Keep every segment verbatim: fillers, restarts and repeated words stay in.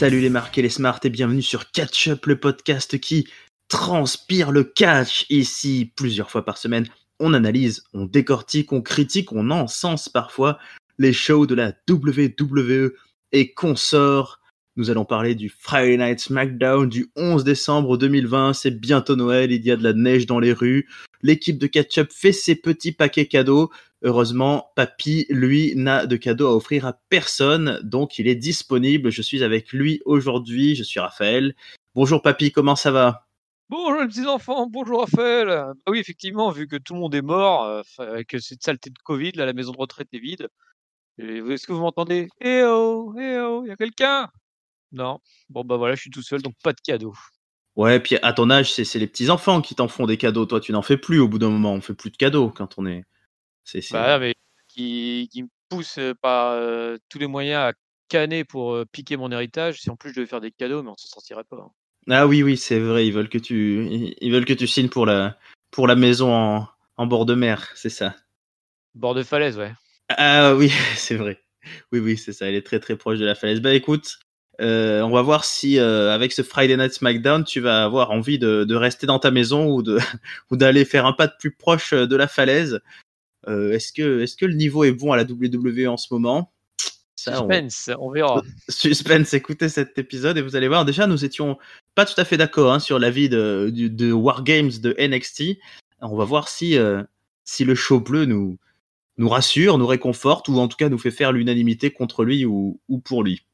Salut les marques et les smarts et bienvenue sur Catch Up, le podcast qui transpire le catch. Ici, plusieurs fois par semaine, on analyse, on décortique, on critique, on encense parfois les shows de la W W E et consorts. Nous allons parler du Friday Night SmackDown du onze décembre deux mille vingt. C'est bientôt Noël, il y a de la neige dans les rues. L'équipe de Catch Up fait ses petits paquets cadeaux. Heureusement, Papy, lui, n'a de cadeaux à offrir à personne, donc il est disponible. Je suis avec lui aujourd'hui, je suis Raphaël. Bonjour Papy, comment ça va ? Bonjour les petits enfants, bonjour Raphaël. Ah oui, effectivement, vu que tout le monde est mort, euh, avec cette saleté de Covid, là, la maison de retraite est vide. Et est-ce que vous m'entendez ? Eh oh, eh oh, y a quelqu'un ? Non. Bon bah voilà, je suis tout seul, donc pas de cadeau. Ouais, puis à ton âge, c'est, c'est les petits-enfants qui t'en font des cadeaux. Toi, tu n'en fais plus au bout d'un moment, on fait plus de cadeaux quand on est... C'est, c'est... Bah mais qui, qui me pousse euh, par euh, tous les moyens à canner pour euh, piquer mon héritage. Si en plus je devais faire des cadeaux, mais on s'en sortirait pas. hein. Ah oui, oui, c'est vrai, ils veulent que tu, ils ils veulent que tu signes pour la, pour la maison en, en bord de mer, c'est ça. Bord de falaise, ouais. Ah oui, c'est vrai. Oui, oui, c'est ça. Elle est très très proche de la falaise. Bah écoute, euh, on va voir si euh, avec ce Friday Night SmackDown, tu vas avoir envie de, de rester dans ta maison ou de ou d'aller faire un pas de plus proche de la falaise. Euh, est-ce que est-ce que le niveau est bon à la W W E en ce moment ? Ça, on... Suspense, on verra. Suspense. Écoutez cet épisode et vous allez voir. Déjà, nous étions pas tout à fait d'accord hein, sur l'avis de, de de War Games de N X T. On va voir si euh, si le show bleu nous nous rassure, nous réconforte, ou en tout cas nous fait faire l'unanimité contre lui ou, ou pour lui.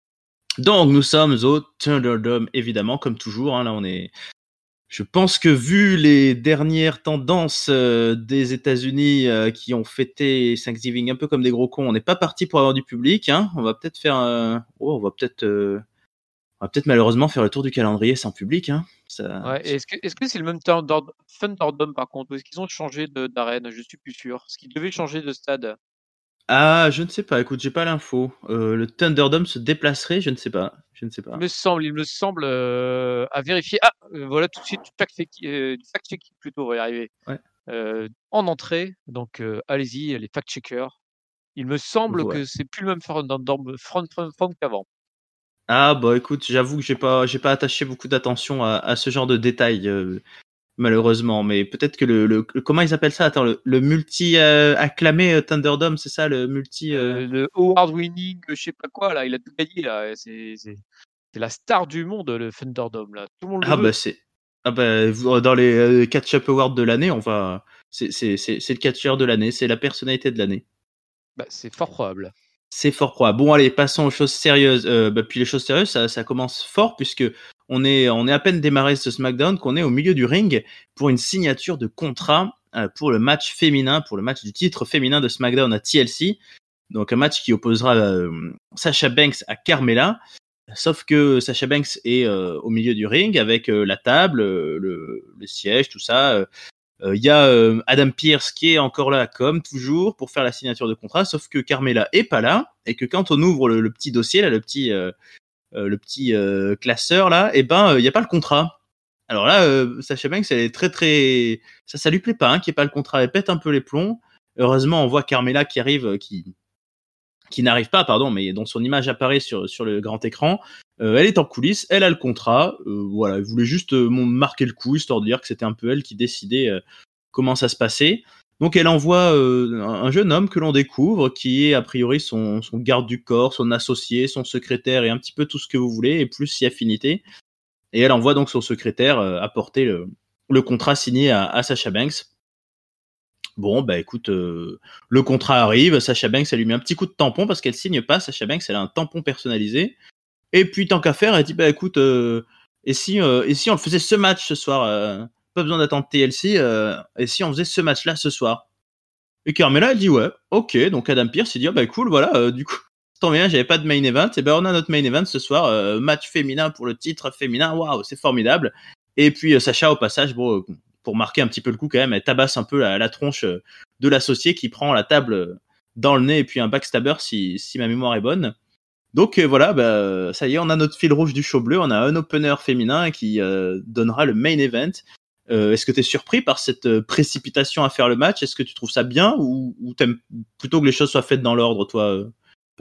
Donc nous sommes au Thunderdome, évidemment, comme toujours. Hein, là, on est. Je pense que vu les dernières tendances euh, des États-Unis euh, qui ont fêté Thanksgiving un peu comme des gros cons, on n'est pas parti pour avoir du public. Hein. On va peut-être faire. Euh... Oh, on va peut-être. Euh... On va peut-être malheureusement faire le tour du calendrier sans public. Hein. Ça... Ouais, et est-ce que est-ce que c'est le même Thunderdome Thunderdome par contre, ou est-ce qu'ils ont changé de d'arène? Je suis plus sûr. Est-ce qu'ils devaient changer de stade? Ah, je ne sais pas. Écoute, j'ai pas l'info. Euh, le Thunderdome se déplacerait, je ne sais pas. Je ne sais Il pas. me semble, il me semble euh, à vérifier. Ah, euh, voilà tout de suite du fact-checking, euh, du fact-checking plutôt, on va y arriver. Ouais. Euh, en entrée, donc euh, allez-y, les fact-checkers. Il me semble Ouais. que c'est plus le même Thunderdome front, front, front qu'avant. Ah bah écoute, j'avoue que j'ai pas j'ai pas attaché beaucoup d'attention à, à ce genre de détails euh, malheureusement, mais peut-être que le, le, le- comment ils appellent ça? Attends, le, le multi euh, acclamé euh, Thunderdome, c'est ça le multi euh... Euh, le award winning, je sais pas quoi là, il a tout gagné là. C'est c'est c'est la star du monde, le Thunderdome là. Tout le monde le Ah bah veut. c'est ah bah vous- dans les euh, catch-up awards de l'année, on va c'est c'est c'est c'est le catcheur de l'année, c'est la personnalité de l'année. Bah, c'est fort probable. C'est fort probable. Bon, allez, passons aux choses sérieuses. Euh, bah, puis les choses sérieuses, ça, ça commence fort puisque on est, on est à peine démarré ce SmackDown qu'on est au milieu du ring pour une signature de contrat euh, pour le match féminin, pour le match du titre féminin de SmackDown à T L C. Donc un match qui opposera euh, Sasha Banks à Carmella. Sauf que Sasha Banks est euh, au milieu du ring avec euh, la table, euh, le, le siège, tout ça. Euh, il euh, y a euh, Adam Pearce qui est encore là, comme toujours, pour faire la signature de contrat, sauf que Carmella est pas là, et que quand on ouvre le, le petit dossier, là, le petit, euh, euh, le petit euh, classeur, là, et ben, il euh, n'y a pas le contrat. Alors là, euh, Sasha Banks, elle est très, très... Ça, ça lui plaît pas, hein, qu'il n'y ait pas le contrat, elle pète un peu les plombs. Heureusement, on voit Carmella qui arrive, euh, qui qui n'arrive pas, pardon, mais dont son image apparaît sur, sur le grand écran. Euh, elle est en coulisses, elle a le contrat. Euh, voilà, elle voulait juste euh, marquer le coup, histoire de dire que c'était un peu elle qui décidait euh, comment ça se passait. Donc elle envoie euh, un jeune homme que l'on découvre, qui est a priori son, son garde du corps, son associé, son secrétaire et un petit peu tout ce que vous voulez, et plus si affinité. Et elle envoie donc son secrétaire euh, apporter le, le contrat signé à, à Sasha Banks. Bon, bah écoute, euh, le contrat arrive, Sasha Banks, elle lui met un petit coup de tampon parce qu'elle signe pas, Sasha Banks, elle a un tampon personnalisé. Et puis, tant qu'à faire, elle dit, bah écoute, euh, et, si, euh, et si on faisait ce match ce soir euh, pas besoin d'attendre T L C, euh, et si on faisait ce match-là ce soir. Et Carmella, elle dit, ouais, ok, donc Adam Pearce, il dit, bah cool, voilà, euh, du coup, tant bien, j'avais pas de main event, et ben on a notre main event ce soir, euh, match féminin pour le titre féminin, waouh, c'est formidable. Et puis, euh, Sasha, au passage, bon... Euh, pour marquer un petit peu le coup quand même, elle tabasse un peu la, la tronche de l'associé qui prend la table dans le nez et puis un backstabber si, si ma mémoire est bonne. Donc euh, voilà, bah, ça y est, on a notre fil rouge du show bleu, on a un opener féminin qui euh, donnera le main event. Euh, est-ce que tu es surpris par cette précipitation à faire le match ? Est-ce que tu trouves ça bien ou, ou t'aimes plutôt que les choses soient faites dans l'ordre, toi, euh, Papy ?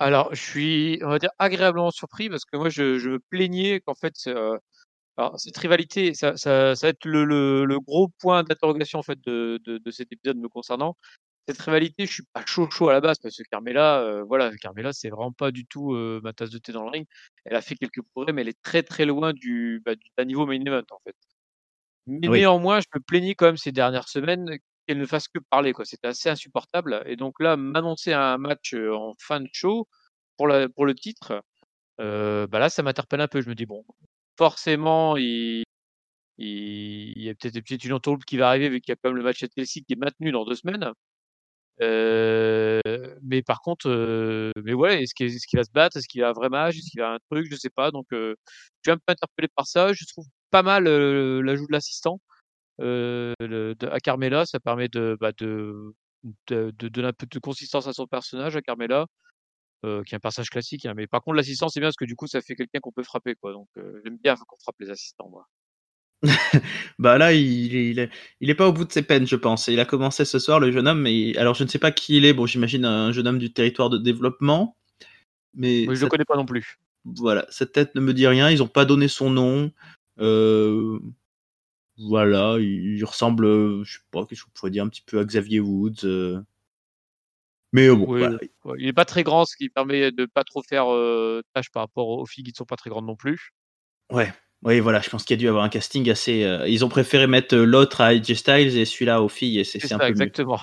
Alors, je suis, on va dire, agréablement surpris parce que moi, je, je me plaignais qu'en fait, euh, alors, cette rivalité, ça, ça, ça va être le, le, le gros point d'interrogation en fait de, de, de cet épisode me concernant. Cette rivalité, je suis pas chaud chaud à la base parce que Carmella, euh, voilà, Carmella, c'est vraiment pas du tout euh, ma tasse de thé dans le ring. Elle a fait quelques progrès, mais elle est très très loin du, bah, du d'un niveau main event en fait. Mais Oui, néanmoins, je me plaignais quand même ces dernières semaines qu'elle ne fasse que parler, quoi. C'était assez insupportable. Et donc là, m'annoncer un match euh, en fin de show pour la, pour le titre, euh, bah là, ça m'interpelle un peu. Je me dis bon, forcément, il, il, il y a peut-être peut-être une entourloupe qui va arriver vu qu'il y a quand même le match à Chelsea qui est maintenu dans deux semaines. Euh, mais par contre, euh, mais ouais, est-ce qu'il est-ce qu'il va se battre? Est-ce qu'il a un vrai match? Est-ce qu'il a un truc? Je sais pas. Donc, euh, je suis un peu interpellé par ça. Je trouve pas mal euh, l'ajout de l'assistant euh, le, de, à Carmella. Ça permet de, bah, de, de, de donner un peu de consistance à son personnage, à Carmella, euh, qui est un personnage classique. Hein. Mais par contre, l'assistant, c'est bien parce que du coup, ça fait quelqu'un qu'on peut frapper, quoi. Donc, euh, j'aime bien qu'on frappe les assistants, moi. bah là, il, il, est, il est pas au bout de ses peines, je pense. Il a commencé ce soir, le jeune homme, mais alors je ne sais pas qui il est. Bon, j'imagine un jeune homme du territoire de développement, mais Mais je le cette, connais pas non plus. voilà, cette tête ne me dit rien. Ils ont pas donné son nom. Euh, voilà, il, il ressemble, euh, je sais pas, qu'est-ce que je pourrais dire, un petit peu à Xavier Woods. euh. Mais euh, bon, Oui, voilà. ouais, il est pas très grand, ce qui permet de pas trop faire euh, tâche par rapport aux filles qui ne sont pas très grandes non plus. Ouais, oui, voilà, je pense qu'il y a dû avoir un casting assez. euh, Ils ont préféré mettre euh, l'autre à A J Styles et celui-là aux filles, et c'est C'est c'est un ça, peu mieux. exactement.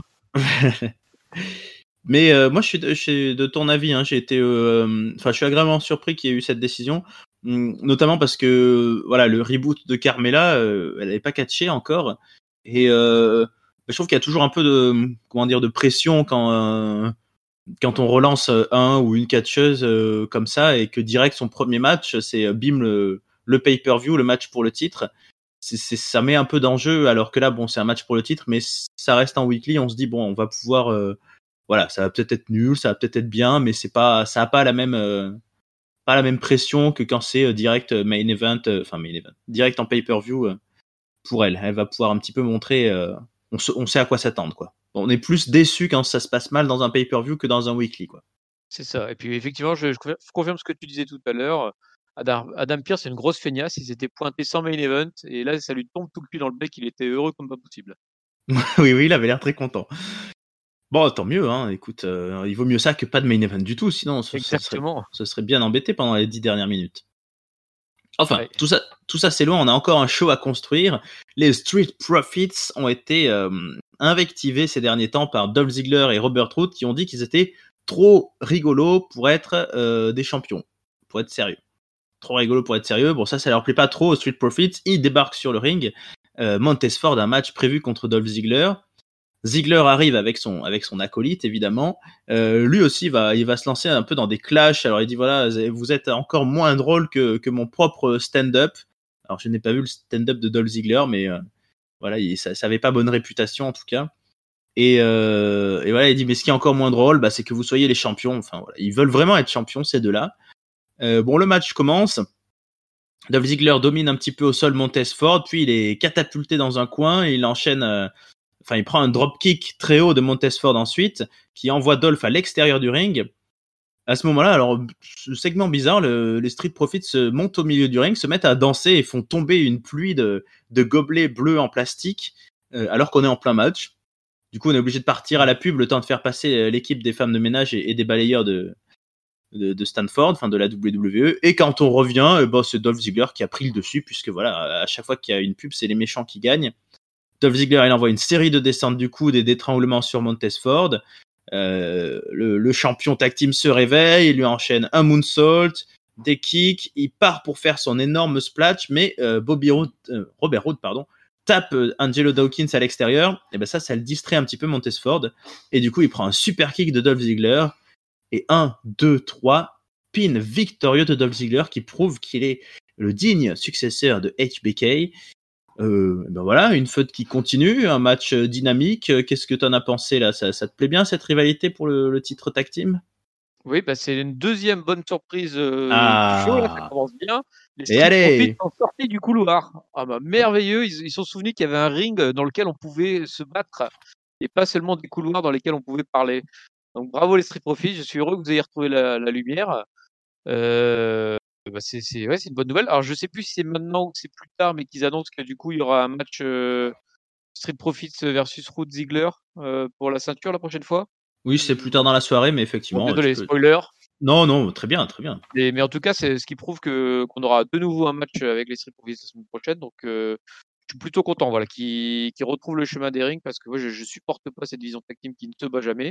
Mais euh, moi, je suis, de, je suis de ton avis. Hein, j'ai été, euh, enfin, je suis agréablement surpris qu'il y ait eu cette décision, hum, notamment parce que voilà, le reboot de Carmella, euh, elle n'avait pas catché encore, et euh, je trouve qu'il y a toujours un peu de, comment dire, de pression quand euh, quand on relance un ou une catcheuse euh, comme ça et que direct son premier match, c'est euh, bim le, le pay-per-view, le match pour le titre. C'est, c'est, ça met un peu d'enjeu, alors que là, bon, c'est un match pour le titre, mais ça reste en weekly. On se dit bon, on va pouvoir euh, voilà, ça va peut-être être nul, ça va peut-être être bien, mais c'est pas, ça a pas la même, euh, pas la même pression que quand c'est euh, direct main event, euh, enfin main event, direct en pay-per-view euh, pour elle. Elle va pouvoir un petit peu montrer, euh, on, se, on sait à quoi s'attendre, quoi. On est plus déçu quand ça se passe mal dans un pay-per-view que dans un weekly, quoi. C'est ça. Et puis effectivement, je, je confirme je confirme ce que tu disais tout à l'heure. Adam, Adam Pearce, c'est une grosse feignasse. Il s'était pointé sans main event. Et là, ça lui tombe tout le cul dans le bec. Il était heureux comme pas possible. oui, oui, il avait l'air très content. Bon, tant mieux, hein. Écoute, euh, il vaut mieux ça que pas de main event du tout, sinon ce, ce serait, Exactement. ce serait bien embêté pendant les dix dernières minutes. Enfin, Ouais. tout ça, tout ça c'est loin, on a encore un show à construire. Les Street Profits ont été euh, invectivés ces derniers temps par Dolph Ziggler et Robert Roode qui ont dit qu'ils étaient trop rigolos pour être euh, des champions, pour être sérieux. Trop rigolo pour être sérieux. Bon, ça, ça leur plaît pas trop aux Street Profits. Ils débarquent sur le ring. Euh, Montez Ford, un match prévu contre Dolph Ziggler. Ziggler arrive avec son avec son acolyte évidemment. Euh, lui aussi va il va se lancer un peu dans des clashs. Alors il dit voilà, vous êtes encore moins drôle que que mon propre stand-up. Alors je n'ai pas vu le stand-up de Dolph Ziggler, mais euh, voilà, il, ça, ça avait pas bonne réputation en tout cas. Et, euh, et voilà, il dit mais ce qui est encore moins drôle, bah, c'est que vous soyez les champions. Enfin voilà, ils veulent vraiment être champions ces deux-là. Euh, bon, le match commence. Dolph Ziggler domine un petit peu au sol Montez Ford, puis il est catapulté dans un coin, et il enchaîne, euh, enfin il prend un dropkick très haut de Montez Ford ensuite, qui envoie Dolph à l'extérieur du ring. À ce moment-là, alors ce segment bizarre, le, les Street Profits se montent au milieu du ring, se mettent à danser et font tomber une pluie de, de gobelets bleus en plastique, euh, alors qu'on est en plein match. Du coup, on est obligé de partir à la pub, le temps de faire passer l'équipe des femmes de ménage et, et des balayeurs de, de, de Stanford, enfin de la W W E. Et quand on revient, eh ben, c'est Dolph Ziggler qui a pris le dessus, puisque voilà, à chaque fois qu'il y a une pub, c'est les méchants qui gagnent. Dolph Ziggler, il envoie une série de descentes du coude et d'étranglements sur Montez Ford. Euh, le, le champion tag team se réveille, il lui enchaîne un moonsault, des kicks, il part pour faire son énorme splash, mais euh, Bobby Roode, euh, Robert Roode, pardon, tape euh, Angelo Dawkins à l'extérieur. Et ben ça, ça le distrait un petit peu Montez Ford. Et du coup, il prend un super kick de Dolph Ziggler. Et un, deux, trois, pin victorieux de Dolph Ziggler qui prouve qu'il est le digne successeur de H B K. Euh, ben voilà, une feud qui continue, un match dynamique. Qu'est-ce que t'en as pensé là, ça, ça te plaît bien cette rivalité pour le, le titre tag team? Oui, bah, c'est une deuxième bonne surprise euh, du show. Là, ça Ah, commence bien. Les et Street Profits allez. sont sortis du couloir. Ah bah, merveilleux. Ils ils se sont souvenus qu'il y avait un ring dans lequel on pouvait se battre et pas seulement des couloirs dans lesquels on pouvait parler. Donc bravo les Street Profits, je suis heureux que vous ayez retrouvé la, la lumière. Euh, bah c'est, c'est, ouais, c'est une bonne nouvelle. Alors je sais plus si c'est maintenant ou c'est plus tard, mais qu'ils annoncent que du coup il y aura un match euh, Street Profits versus Ruth Ziggler euh, pour la ceinture la prochaine fois. Oui, c'est plus tard dans la soirée, mais Bon, effectivement, tu désolé, peux. spoiler. Non, non, très bien, très bien. Et, mais en tout cas, c'est ce qui prouve que qu'on aura de nouveau un match avec les Street Profits la semaine prochaine. Donc euh, je suis plutôt content, voilà, qui qui retrouve le chemin des rings parce que moi je, je supporte pas cette division tag team qui ne se bat jamais.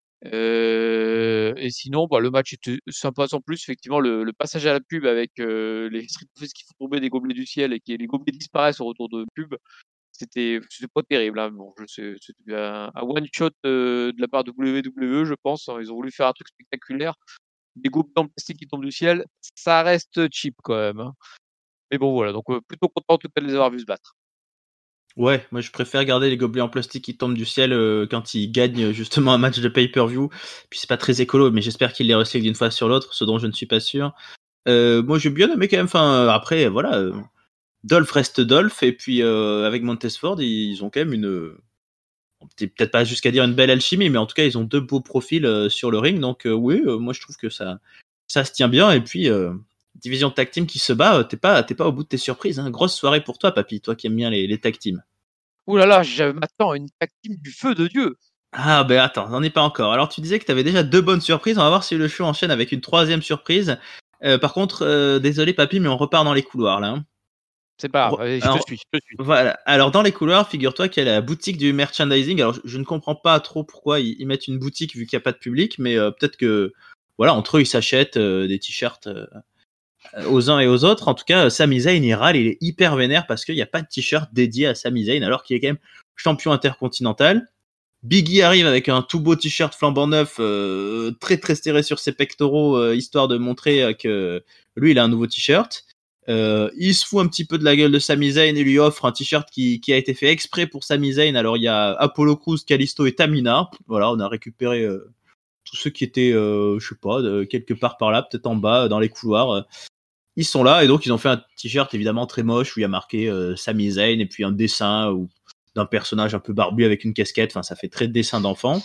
Euh, et sinon, bah, le match était sympa sans plus. Effectivement, le, le passage à la pub avec euh, les Street Profits qui font tomber des gobelets du ciel et que les gobelets disparaissent au retour de pub, c'était c'était pas terrible. Hein. Bon, je sais, c'était un, un one shot euh, de la part de W W E, je pense. Ils ont voulu faire un truc spectaculaire. Des gobelets en plastique qui tombent du ciel, ça reste cheap quand même. Hein. Mais bon, voilà. Donc euh, plutôt content en tout cas de les avoir vus se battre. Ouais, moi je préfère garder les gobelets en plastique qui tombent du ciel euh, quand ils gagnent justement un match de pay-per-view. Puis c'est pas très écolo, mais j'espère qu'ils les recyclent d'une fois sur l'autre, ce dont je ne suis pas sûr. Euh, moi j'ai bien aimé quand même. Enfin, après, voilà, euh, Dolph reste Dolph, et puis euh, avec Montesford, ils ont quand même une. Peut-être pas jusqu'à dire une belle alchimie, mais en tout cas, ils ont deux beaux profils euh, sur le ring. Donc euh, oui, euh, moi je trouve que ça, ça se tient bien. Et puis, euh, division tag team qui se bat, euh, t'es pas, t'es pas au bout de tes surprises. Hein. Grosse soirée pour toi, papy, toi qui aimes bien les, les tag teams. Ouh là là, je m'attends à une tag team du feu de Dieu. Ah ben attends, n'en est pas encore. Alors tu disais que tu avais déjà deux bonnes surprises, on va voir si le show enchaîne avec une troisième surprise. Euh, par contre, euh, désolé papy, mais on repart dans les couloirs là. Hein. C'est pas Re- grave, allez, je te alors, suis, je te suis. voilà. Alors dans les couloirs, figure-toi qu'il y a la boutique du merchandising. Alors je, je ne comprends pas trop pourquoi ils, ils mettent une boutique vu qu'il n'y a pas de public, mais euh, peut-être que voilà, entre eux ils s'achètent euh, des t-shirts euh, aux uns et aux autres. En tout cas, Sami Zayn il râle, il est hyper vénère parce qu'il n'y a pas de t-shirt dédié à Sami Zayn alors qu'il est quand même champion intercontinental. Biggie arrive avec un tout beau t-shirt flambant neuf, euh, très très serré sur ses pectoraux, euh, histoire de montrer euh, que lui il a un nouveau t-shirt. Euh, il se fout un petit peu de la gueule de Sami Zayn et lui offre un t-shirt qui, qui a été fait exprès pour Sami Zayn. Alors il y a Apollo Crews, Kalisto et Tamina. Voilà, on a récupéré euh, tous ceux qui étaient, euh, je sais pas, de, quelque part par là, peut-être en bas, dans les couloirs. Ils sont là et donc ils ont fait un t-shirt évidemment très moche où il y a marqué euh, Sami Zayn et puis un dessin où d'un personnage un peu barbu avec une casquette, enfin ça fait très dessin d'enfant.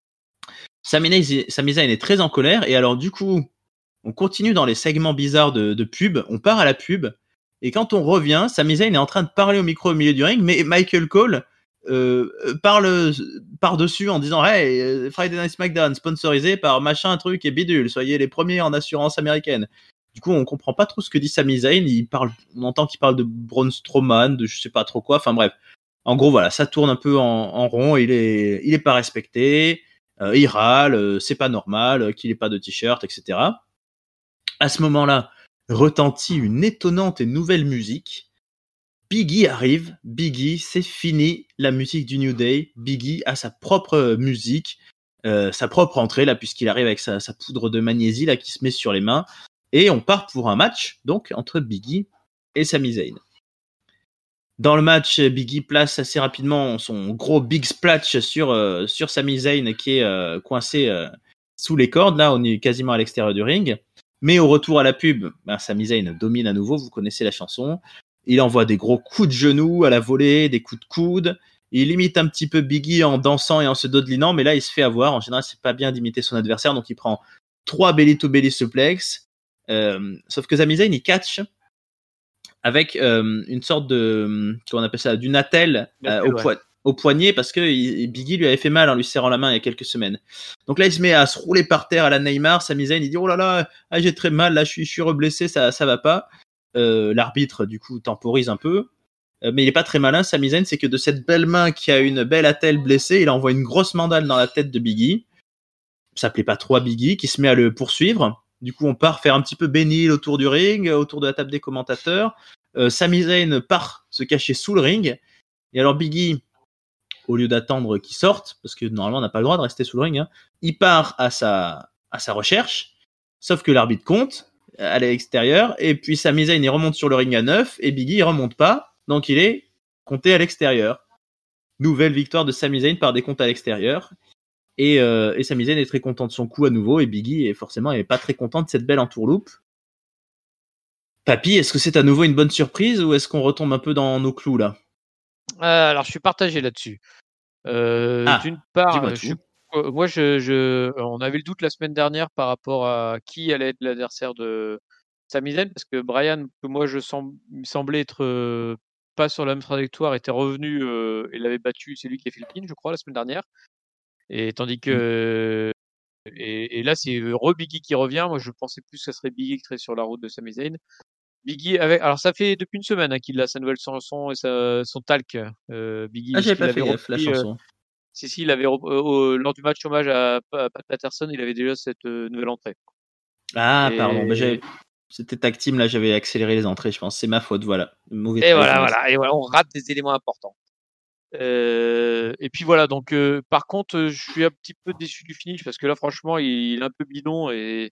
Sami Zayn est très en colère et alors du coup on continue dans les segments bizarres de, de pub, on part à la pub et quand on revient, Sami Zayn est en train de parler au micro au milieu du ring, mais Michael Cole euh, parle par-dessus en disant hey, Friday Night SmackDown sponsorisé par machin truc et bidule, soyez les premiers en assurance américaine. Du coup, on comprend pas trop ce que dit Sami Zayn. Il parle, on entend qu'il parle de Braun Strowman, de je sais pas trop quoi. Enfin bref. En gros, voilà, ça tourne un peu en, en rond. Il est, il est pas respecté. Euh, il râle. Euh, c'est pas normal euh, qu'il ait pas de t-shirt, et cetera. À ce moment-là, retentit une étonnante et nouvelle musique. Biggie arrive. Biggie, c'est fini la musique du New Day. Biggie a sa propre musique, euh, sa propre entrée là, puisqu'il arrive avec sa, sa poudre de magnésie là qui se met sur les mains. Et on part pour un match, donc, entre Biggie et Sami Zayn. Dans le match, Biggie place assez rapidement son gros big splash sur, euh, sur Sami Zayn qui est euh, coincé euh, sous les cordes. Là, on est quasiment à l'extérieur du ring. Mais au retour à la pub, ben, Sami Zayn domine à nouveau, vous connaissez la chanson. Il envoie des gros coups de genoux à la volée, des coups de coude. Il imite un petit peu Biggie en dansant et en se dodelinant, mais là, il se fait avoir. En général, c'est pas bien d'imiter son adversaire, donc il prend trois belly-to-belly suplex. Euh, sauf que Sami Zayn il catch avec euh, une sorte de comment on appelle ça, d'une attelle euh, au, ouais. po- au poignet parce que il, Biggie lui avait fait mal en lui serrant la main il y a quelques semaines. Donc là il se met à se rouler par terre à la Neymar. Sami Zayn il dit oh là là ah, j'ai très mal là je suis je suis reblessé ça ça va pas. Euh, l'arbitre du coup temporise un peu. Euh, mais il est pas très malin Sami Zayn, c'est que de cette belle main qui a une belle attelle blessée il envoie une grosse mandale dans la tête de Biggie. Ça plaît pas trop à Biggie qui se met à le poursuivre. Du coup, on part faire un petit peu bénil autour du ring, autour de la table des commentateurs. Euh, Sami Zayn part se cacher sous le ring. Et alors Biggie, au lieu d'attendre qu'il sorte, parce que normalement on n'a pas le droit de rester sous le ring, hein, il part à sa, à sa recherche. Sauf que l'arbitre compte à l'extérieur. Et puis Sami Zayn il remonte sur le ring à neuf. Et Biggie il remonte pas. Donc il est compté à l'extérieur. Nouvelle victoire de Sami Zayn par des comptes à l'extérieur. Et, euh, et Sami Zayn est très content de son coup à nouveau et Biggie est forcément est pas très content de cette belle entourloupe. Papy, est-ce que c'est à nouveau une bonne surprise ou est-ce qu'on retombe un peu dans nos clous là? Euh, alors je suis partagé là-dessus. Euh, Ah, d'une part, dis-moi je suis tout. Euh, moi, je, je, on avait le doute la semaine dernière par rapport à qui allait être l'adversaire de Sami Zayn, parce que Brian, que moi je semble, me semblait être euh, pas sur la même trajectoire, était revenu euh, et l'avait battu, c'est lui qui a fait le pin, je crois, la semaine dernière. Et tandis que et, et là, c'est re Biggie qui revient. Moi, je pensais plus que ça serait Biggie qui serait sur la route de Sami Zayn. Biggie avec, alors ça fait depuis une semaine hein, qu'il a sa nouvelle chanson et sa, son talc, euh, Biggie, Ah, parce j'avais qu'il pas avait fait gaffe, la repris. euh, chanson. si, si, il avait rep- euh, au- lors du match hommage à, Pa- Pat Patterson, il avait déjà cette euh, nouvelle entrée. Ah, pardon. Bah, j'avais... Et, C'était tag team, là, j'avais accéléré les entrées, je pense. C'est ma faute, voilà. Mauvais et travail voilà, journalistique. voilà, et voilà, on rate des éléments importants. Euh, et puis voilà, donc euh, par contre, euh, je suis un petit peu déçu du finish parce que là, franchement, il, il est un peu bidon et,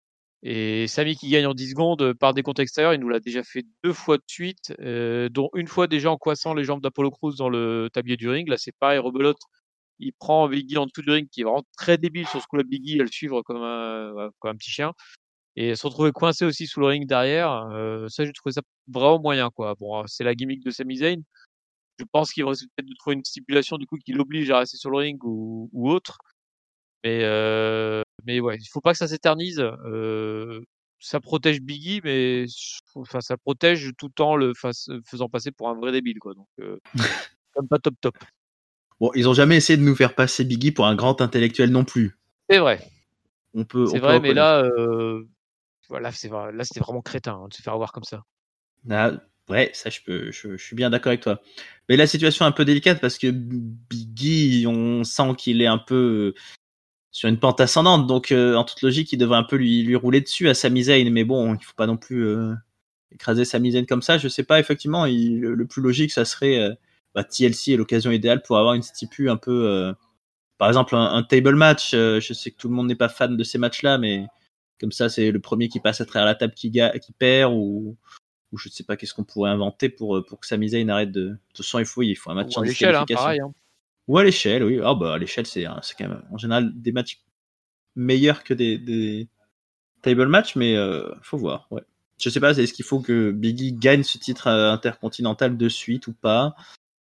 et Sami qui gagne en dix secondes euh, par des comptes extérieurs, il nous l'a déjà fait deux fois de suite, euh, dont une fois déjà en coincant les jambes d'Apollo Crews dans le tablier du ring. Là, c'est pareil, rebelote. Il prend Biggie en dessous du ring, qui est vraiment très débile sur ce coup-là. Biggie, elle le suivre comme un, ouais, comme un petit chien. Et se retrouver coincé aussi sous le ring derrière, euh, ça, j'ai trouvé ça vraiment moyen, quoi. Bon, c'est la gimmick de Sami Zayn. Je pense qu'ils vont essayer peut-être de trouver une stipulation du coup qui l'oblige à rester sur le ring ou, ou autre. Mais euh, mais ouais, il faut pas que ça s'éternise. Euh, ça protège Biggie, mais enfin ça protège tout en le fasse- faisant passer pour un vrai débile, quoi. Donc euh, comme pas top top. Bon, ils ont jamais essayé de nous faire passer Biggie pour un grand intellectuel non plus. C'est vrai, On peut, c'est on peut vrai, mais reconnaître. là, euh, voilà, c'est vrai, là c'était vraiment crétin hein, de se faire avoir comme ça. Ah, ouais, ça, je peux, je, je suis bien d'accord avec toi. Mais la situation est un peu délicate parce que Biggie, on sent qu'il est un peu sur une pente ascendante, donc euh, en toute logique, il devrait un peu lui, lui rouler dessus à Sami Zayn, mais bon, il faut pas non plus euh, écraser Sami Zayn comme ça. Je sais pas, effectivement, il, le, le plus logique, ça serait euh, bah, T L C est l'occasion idéale pour avoir une stipu un peu, euh, par exemple, un, un table match. Euh, je sais que tout le monde n'est pas fan de ces matchs-là, mais comme ça, c'est le premier qui passe à travers la table qui, ga- qui perd, ou, ou je sais pas qu'est-ce qu'on pourrait inventer pour, pour que Sami Zayn arrête de. De toute façon, il faut, il faut un match Ou en à l'échelle, hein, disqualification. pareil. Hein. Ou à l'échelle, oui. Ah bah à l'échelle, c'est, c'est quand même en général des matchs meilleurs que des, des table matchs, mais euh, faut voir. Ouais. Je sais pas, est-ce qu'il faut que Biggie gagne ce titre intercontinental de suite ou pas,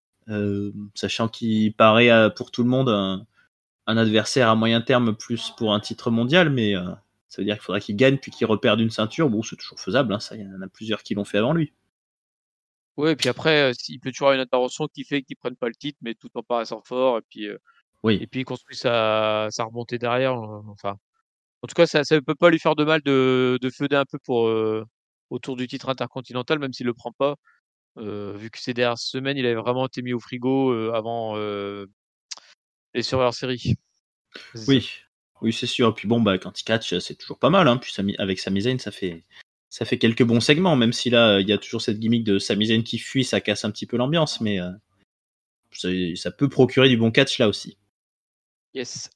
euh, sachant qu'il paraît euh, pour tout le monde un, un adversaire à moyen terme plus pour un titre mondial, mais euh, ça veut dire qu'il faudra qu'il gagne puis qu'il reperde une ceinture. Bon, c'est toujours faisable, hein, ça, il y en a plusieurs qui l'ont fait avant lui. Ouais, et puis après, euh, il peut toujours avoir une intervention qui fait qu'ils prennent pas le titre, mais tout en paraissant fort, et puis euh, Oui, et puis il construit sa, sa remontée derrière. euh, Enfin, en tout cas, ça ne peut pas lui faire de mal de, de feuder un peu pour euh, autour du titre intercontinental, même s'il le prend pas, euh, vu que ces dernières semaines, il avait vraiment été mis au frigo euh, avant euh, les Survivor Series. C'est ça. oui, oui, c'est sûr. Puis bon, bah quand il catch, c'est toujours pas mal. Hein. Puis Sami- avec Sami Zayn, ça fait ça fait quelques bons segments, même si là, il y a toujours cette gimmick de Sami Zayn qui fuit, ça casse un petit peu l'ambiance, mais euh, ça, ça peut procurer du bon catch là aussi. Yes.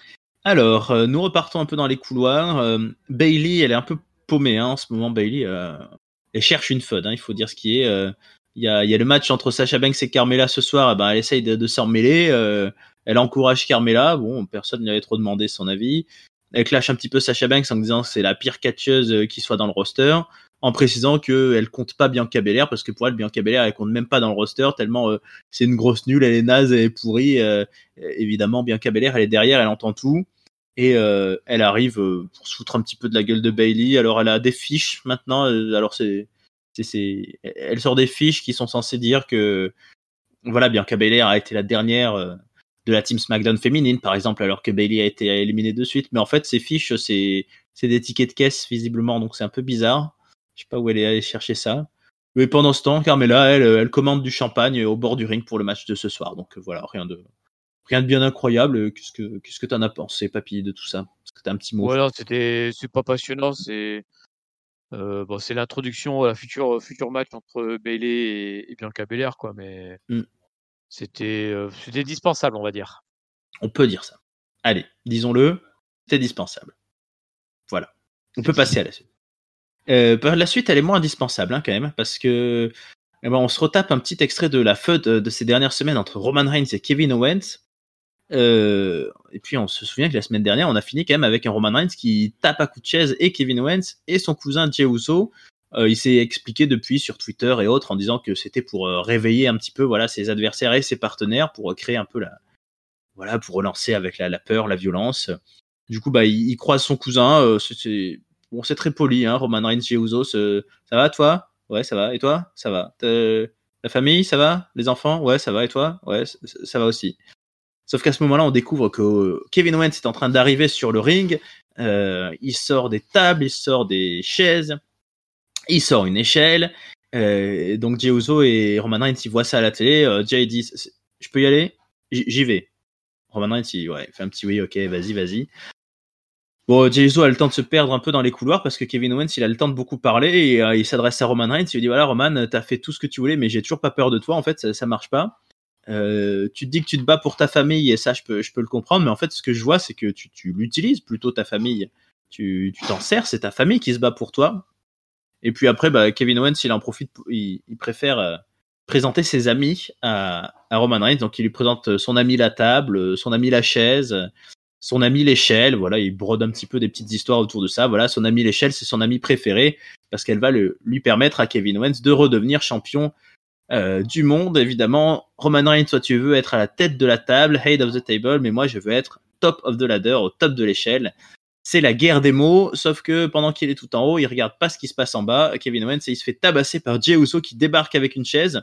Alors, euh, nous repartons un peu dans les couloirs. Euh, Bailey, elle est un peu paumée hein, en ce moment. Bailey, euh, elle cherche une feud, hein, il faut dire ce qui est. Euh, Il y, a, il y a le match entre Sasha Banks et Carmella ce soir. Eh ben, elle essaye de, de s'en mêler. Euh, elle encourage Carmella. Bon, personne ne lui avait trop demandé son avis. Elle clash un petit peu Sasha Banks en disant que c'est la pire catcheuse qui soit dans le roster, en précisant qu'elle compte pas Bianca Belair parce que pour elle, Bianca Belair, elle compte même pas dans le roster tellement euh, c'est une grosse nulle, elle est naze, elle est pourrie. Euh, évidemment, Bianca Belair, elle est derrière, elle entend tout. Et euh, elle arrive euh, pour se foutre un petit peu de la gueule de Bailey. Alors elle a des fiches maintenant. Euh, alors c'est, c'est, c'est, elle sort des fiches qui sont censées dire que voilà, Bianca Belair a été la dernière euh, de la team SmackDown féminine, par exemple, alors que Bailey a été éliminée de suite. Mais en fait, ces fiches, c'est, c'est des tickets de caisse visiblement, donc c'est un peu bizarre. Je sais pas où elle est allée chercher ça. Mais pendant ce temps, Carmella, elle, elle commande du champagne au bord du ring pour le match de ce soir. Donc voilà, rien de rien de bien incroyable. Qu'est-ce que qu'est-ce que t'en as pensé, papy, de tout ça? Est-ce que t'as un petit mot? Ouais, non, c'était, c'est pas passionnant, c'est, euh, bon, c'est l'introduction à la future, futur match entre Bailey et, et Bianca Belair, quoi, mais Hmm, c'était, euh, c'était dispensable, on va dire. on peut dire ça. Allez, disons-le, c'est indispensable. Voilà. On C'est peut dit. passer à la suite. Euh, par la suite, elle est moins indispensable hein, quand même, parce que eh ben, on se retape un petit extrait de la feud de ces dernières semaines entre Roman Reigns et Kevin Owens. Euh, et puis on se souvient que la semaine dernière, on a fini quand même avec un Roman Reigns qui tape à coups de chaise et Kevin Owens et son cousin Jey Uso. Euh, il s'est expliqué depuis sur Twitter et autres en disant que c'était pour euh, réveiller un petit peu voilà ses adversaires et ses partenaires pour euh, créer un peu la, voilà, pour relancer avec la, la peur, la violence. Du coup, bah, il, il croise son cousin. Euh, c'est, c'est, bon, c'est très poli, hein, Roman Reigns, Jey Uso. Euh, ça va, toi? Ouais, ça va. Et toi? Ça va. T'as- La famille, ça va? Les enfants? Ouais, ça va. Et toi? Ouais, ça, ça va aussi. Sauf qu'à ce moment-là, on découvre que Kevin Owens est en train d'arriver sur le ring. Euh, il sort des tables, il sort des chaises, il sort une échelle. Euh, donc Jey Uso et Roman Reigns, ils voient ça à la télé. Euh, Jey dit, je peux y aller? J- J'y vais. Roman Reigns, il ouais, fait un petit oui, ok, vas-y, vas-y. Bon, Jey Uso a le temps de se perdre un peu dans les couloirs parce que Kevin Owens, il a le temps de beaucoup parler et euh, il s'adresse à Roman Reigns. Il lui dit, voilà, Roman, t'as fait tout ce que tu voulais, mais j'ai toujours pas peur de toi. En fait, ça, ça marche pas. Euh, tu te dis que tu te bats pour ta famille et ça je peux, je peux le comprendre, mais en fait ce que je vois c'est que tu, tu l'utilises plutôt ta famille, tu, tu t'en sers, c'est ta famille qui se bat pour toi. Et puis après bah, Kevin Owens il en profite, il, il préfère euh, présenter ses amis à, à Roman Reigns, donc il lui présente son ami la table, son ami la chaise, son ami l'échelle, voilà, il brode un petit peu des petites histoires autour de ça. Voilà, son ami l'échelle c'est son ami préféré parce qu'elle va le, lui permettre à Kevin Owens de redevenir champion Euh, du monde, évidemment. Roman Reigns, toi tu veux être à la tête de la table, head of the table, mais moi je veux être top of the ladder, au top de l'échelle. C'est la guerre des mots, sauf que pendant qu'il est tout en haut, il regarde pas ce qui se passe en bas. Kevin Owens, et il se fait tabasser par Jey Uso qui débarque avec une chaise.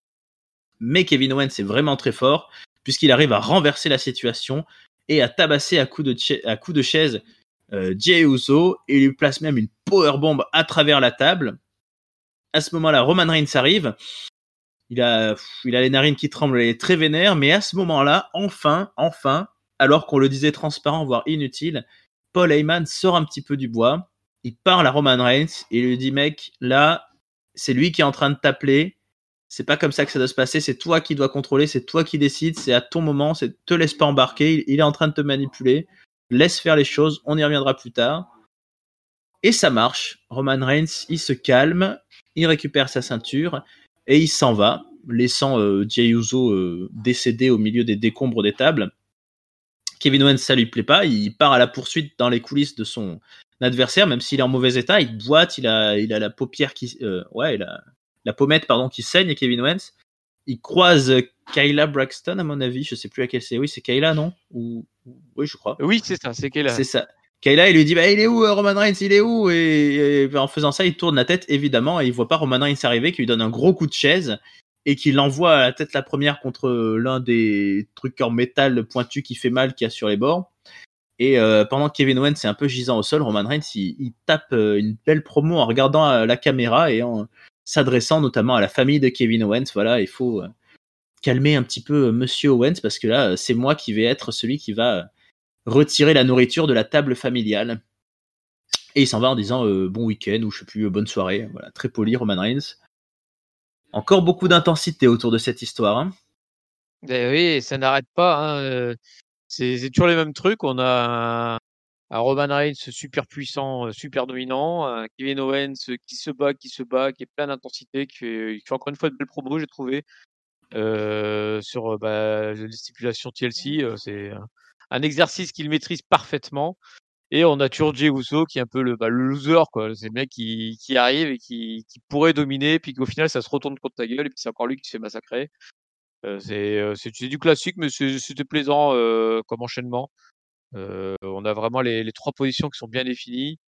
Mais Kevin Owens est vraiment très fort, puisqu'il arrive à renverser la situation et à tabasser à coups de, cha- à coups de chaise euh, Jey Uso, et il lui place même une powerbomb à travers la table. À ce moment-là, Roman Reigns arrive. Il a, il a les narines qui tremblent, il est très vénère, mais à ce moment-là, enfin, enfin, alors qu'on le disait transparent, voire inutile, Paul Heyman sort un petit peu du bois, il parle à Roman Reigns et il lui dit, mec, là, c'est lui qui est en train de t'appeler, c'est pas comme ça que ça doit se passer, c'est toi qui dois contrôler, c'est toi qui décides, c'est à ton moment, c'est te laisse pas embarquer, il est en train de te manipuler, laisse faire les choses, on y reviendra plus tard. Et ça marche, Roman Reigns, il se calme, il récupère sa ceinture, et il s'en va, laissant euh, Jey Uso euh, décédé au milieu des décombres des tables. Kevin Owens, ça lui plaît pas, il part à la poursuite dans les coulisses de son adversaire, même s'il est en mauvais état, il boite, il a, il a la paupière qui, euh, ouais, il a la pommette pardon qui saigne. Kevin Owens, il croise Kayla Braxton à mon avis, je sais plus laquelle c'est, oui c'est Kayla non ou oui je crois. Oui, c'est ça, c'est qu'elle a. C'est ça. Kayla, il lui dit, bah, il est où, Roman Reigns, il est où? Et, et en faisant ça, il tourne la tête, évidemment, et il voit pas Roman Reigns arriver, qui lui donne un gros coup de chaise, et qui l'envoie à la tête la première contre l'un des trucs en métal pointu qui fait mal qu'il y a sur les bords. Et euh, pendant que Kevin Owens est un peu gisant au sol, Roman Reigns, il, il tape une belle promo en regardant la caméra et en s'adressant notamment à la famille de Kevin Owens. Voilà, il faut calmer un petit peu Monsieur Owens, parce que là, c'est moi qui vais être celui qui va retirer la nourriture de la table familiale. Et il s'en va en disant euh, bon week-end ou je sais plus, bonne soirée. Voilà, très poli, Roman Reigns. Encore beaucoup d'intensité autour de cette histoire. Hein. Ben oui, ça n'arrête pas. Hein. euh, C'est c'est toujours les mêmes trucs. On a un, un Roman Reigns super puissant, euh, super dominant, un Kevin Owens euh, qui se bat, qui se bat, qui est plein d'intensité, qui fait, qui fait encore une fois de belles promos, j'ai trouvé, euh, sur euh, bah, les stipulations T L C. euh, C'est un, un exercice qu'il maîtrise parfaitement. Et on a toujours Jey Uso qui est un peu le, bah, le loser, quoi. C'est le mec qui, qui arrive et qui, qui pourrait dominer, puis qu'au final ça se retourne contre ta gueule, et puis c'est encore lui qui se fait massacrer. Euh, c'est, euh, c'est, c'est du classique, mais c'est- c'était plaisant euh, comme enchaînement. Euh, on a vraiment les, les trois positions qui sont bien définies.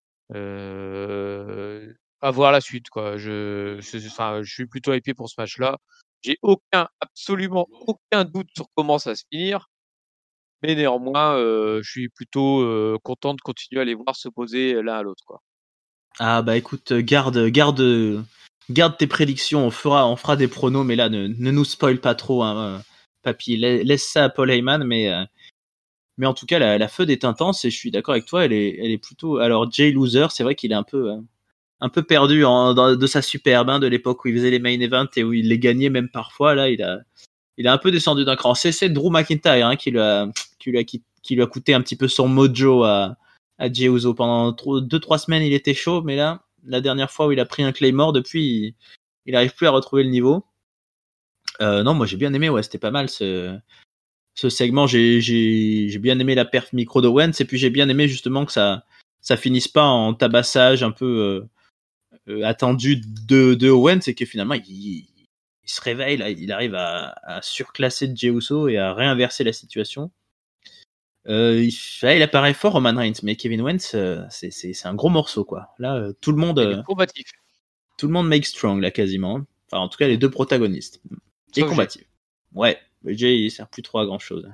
Euh, à voir la suite, quoi. Je, je, enfin, je suis plutôt hypé pour ce match-là. J'ai aucun, absolument aucun doute sur comment ça va se finir. Mais néanmoins, euh, je suis plutôt euh, content de continuer à les voir s'opposer l'un à l'autre, quoi. Ah bah écoute, garde, garde, garde tes prédictions. On fera, on fera des pronos, mais là ne, ne nous spoil pas trop, hein, papy. Laisse ça à Paul Heyman, mais euh, mais en tout cas la, la feud est intense et je suis d'accord avec toi. Elle est, elle est plutôt. Alors Jay Loser, c'est vrai qu'il est un peu. Euh, un peu perdu en, dans, de sa superbe hein, de l'époque où il faisait les main events et où il les gagnait même parfois. Là, il a, il a un peu descendu d'un cran. C'est, c'est Drew McIntyre hein, qui, lui a, qui, lui a, qui, qui lui a coûté un petit peu son mojo à, à Jey Uso. Pendant deux trois semaines, il était chaud, mais là, la dernière fois où il a pris un Claymore, depuis, il n'arrive plus à retrouver le niveau. Euh, non, moi j'ai bien aimé, ouais, c'était pas mal ce, ce segment. J'ai, j'ai, j'ai bien aimé la perf micro d'Owens et puis j'ai bien aimé justement que ça, ça finisse pas en tabassage un peu. Euh, Euh, attendu de, de Owens, c'est que finalement il, il se réveille, là, il arrive à, à surclasser Jey Uso et à réinverser la situation. Euh, il, là, il apparaît fort Roman Reigns, mais Kevin Owens, euh, c'est, c'est, c'est un gros morceau, quoi. Là, euh, tout le monde, Il est euh, combatif. tout le monde make strong, là, quasiment. Enfin, en tout cas, les deux protagonistes. Et Sauf combatif. Ouais, Jay, il sert plus trop à grand chose.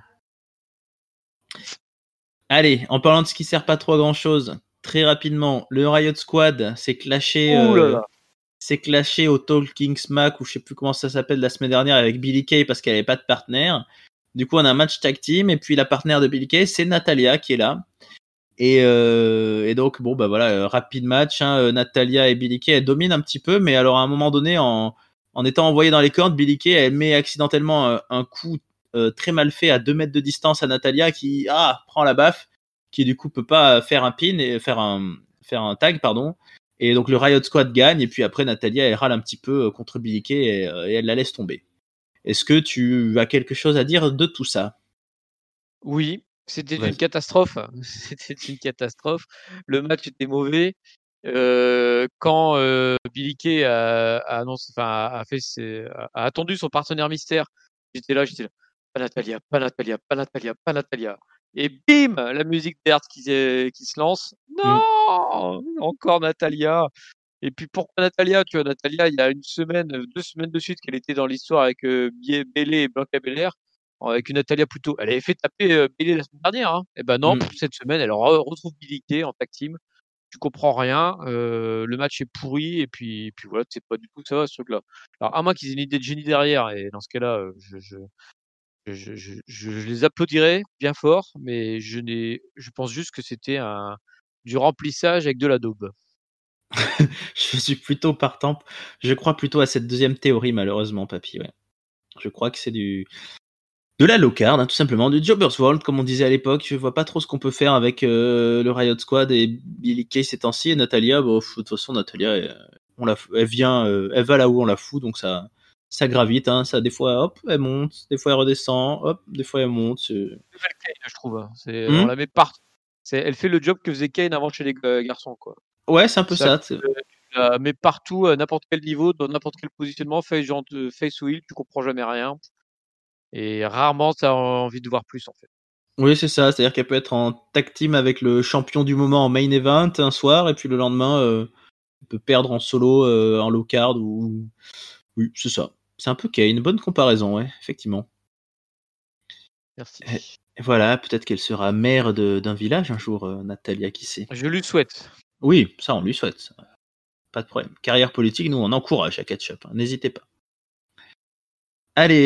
Allez, en parlant de ce qui sert pas trop à grand chose, très rapidement, le Riot Squad s'est clashé, Ouh là euh, là. s'est clashé au Talking Smack, ou je sais plus comment ça s'appelle la semaine dernière, avec Billie Kay parce qu'elle avait pas de partenaire. Du coup, on a un match tag team, et puis la partenaire de Billie Kay, c'est Natalia qui est là. Et, euh, et donc, bon, bah voilà, euh, rapide match, hein, Natalia et Billie Kay, elles dominent un petit peu, mais alors à un moment donné, en, en étant envoyée dans les cordes, Billie Kay, elle met accidentellement un, un coup euh, très mal fait à deux mètres de distance à Natalia qui ah, prend la baffe, qui du coup peut pas faire un pin et faire un, faire un tag, pardon. Et donc le Riot Squad gagne, et puis après Natalia, elle râle un petit peu contre Billie Kay et, et elle la laisse tomber. Est-ce que tu as quelque chose à dire de tout ça? Oui, c'était Vas-y. une catastrophe. C'était une catastrophe. Le match était mauvais. Euh, quand euh, Billie Kay a, a annoncé, enfin, a, a fait ses, a, a attendu son partenaire mystère, j'étais là, j'étais là, pas Natalia, pas Natalia, pas Natalia, pas Natalia. Et bim, la musique d'Hertz qui, se- qui se lance. Mm. Non, encore Natalia. Et puis pourquoi Natalia? Tu vois, Natalia, il y a une semaine, deux semaines de suite qu'elle était dans l'histoire avec euh, Bie- Bayley et Bianca Belair, euh, avec une Natalia plutôt. Elle avait fait taper euh, Bayley la semaine dernière. Hein. Et ben non, Mm. pff, cette semaine, elle re- retrouve Billie Kay en tag team. Tu comprends rien. euh, le match est pourri et puis, et puis voilà, c'est pas du tout ça ce truc-là. Alors à moins qu'ils aient une idée de génie derrière, et dans ce cas-là, euh, je, je, je, je, je, je les applaudirais bien fort, mais je n'ai, je pense juste que c'était un du remplissage avec de la daube. Je suis plutôt partant. Je crois plutôt à cette deuxième théorie, malheureusement, papy. Ouais. Je crois que c'est du de la low card, hein, tout simplement, du Jobbers World, comme on disait à l'époque. Je vois pas trop ce qu'on peut faire avec euh, le Riot Squad et Billie Kay ces temps-ci. Et Natalia, bon, de toute façon, Natalia, elle, on la, elle vient, euh, elle va là où on la fout, donc ça, ça gravite. Hein, ça, des fois, hop, elle monte, des fois elle redescend, hop, des fois elle monte. C'est... Nouvelle Kane, je trouve. Hein. C'est, on Hmm la met partout. C'est, elle fait le job que faisait Kane avant chez les euh, garçons, quoi. ouais, c'est un peu Ça, ça. C'est... euh, tu la mets partout, à n'importe quel niveau, dans n'importe quel positionnement, face, genre de face ou heel, tu comprends jamais rien. Et rarement, tu as envie de voir plus, en fait. Oui, c'est ça. C'est-à-dire qu'elle peut être en tag team avec le champion du moment en main event un soir, et puis le lendemain, euh, elle peut perdre en solo, euh, en low card, ou... Oui, c'est ça. C'est un peu Kane. Bonne comparaison, ouais, effectivement. Merci. Et, et voilà, peut-être qu'elle sera mère de, d'un village un jour, euh, Natalia, qui sait. Je lui souhaite. Oui, ça, on lui souhaite. Pas de problème. Carrière politique, nous, on encourage à Ketchup. Hein. N'hésitez pas. Allez,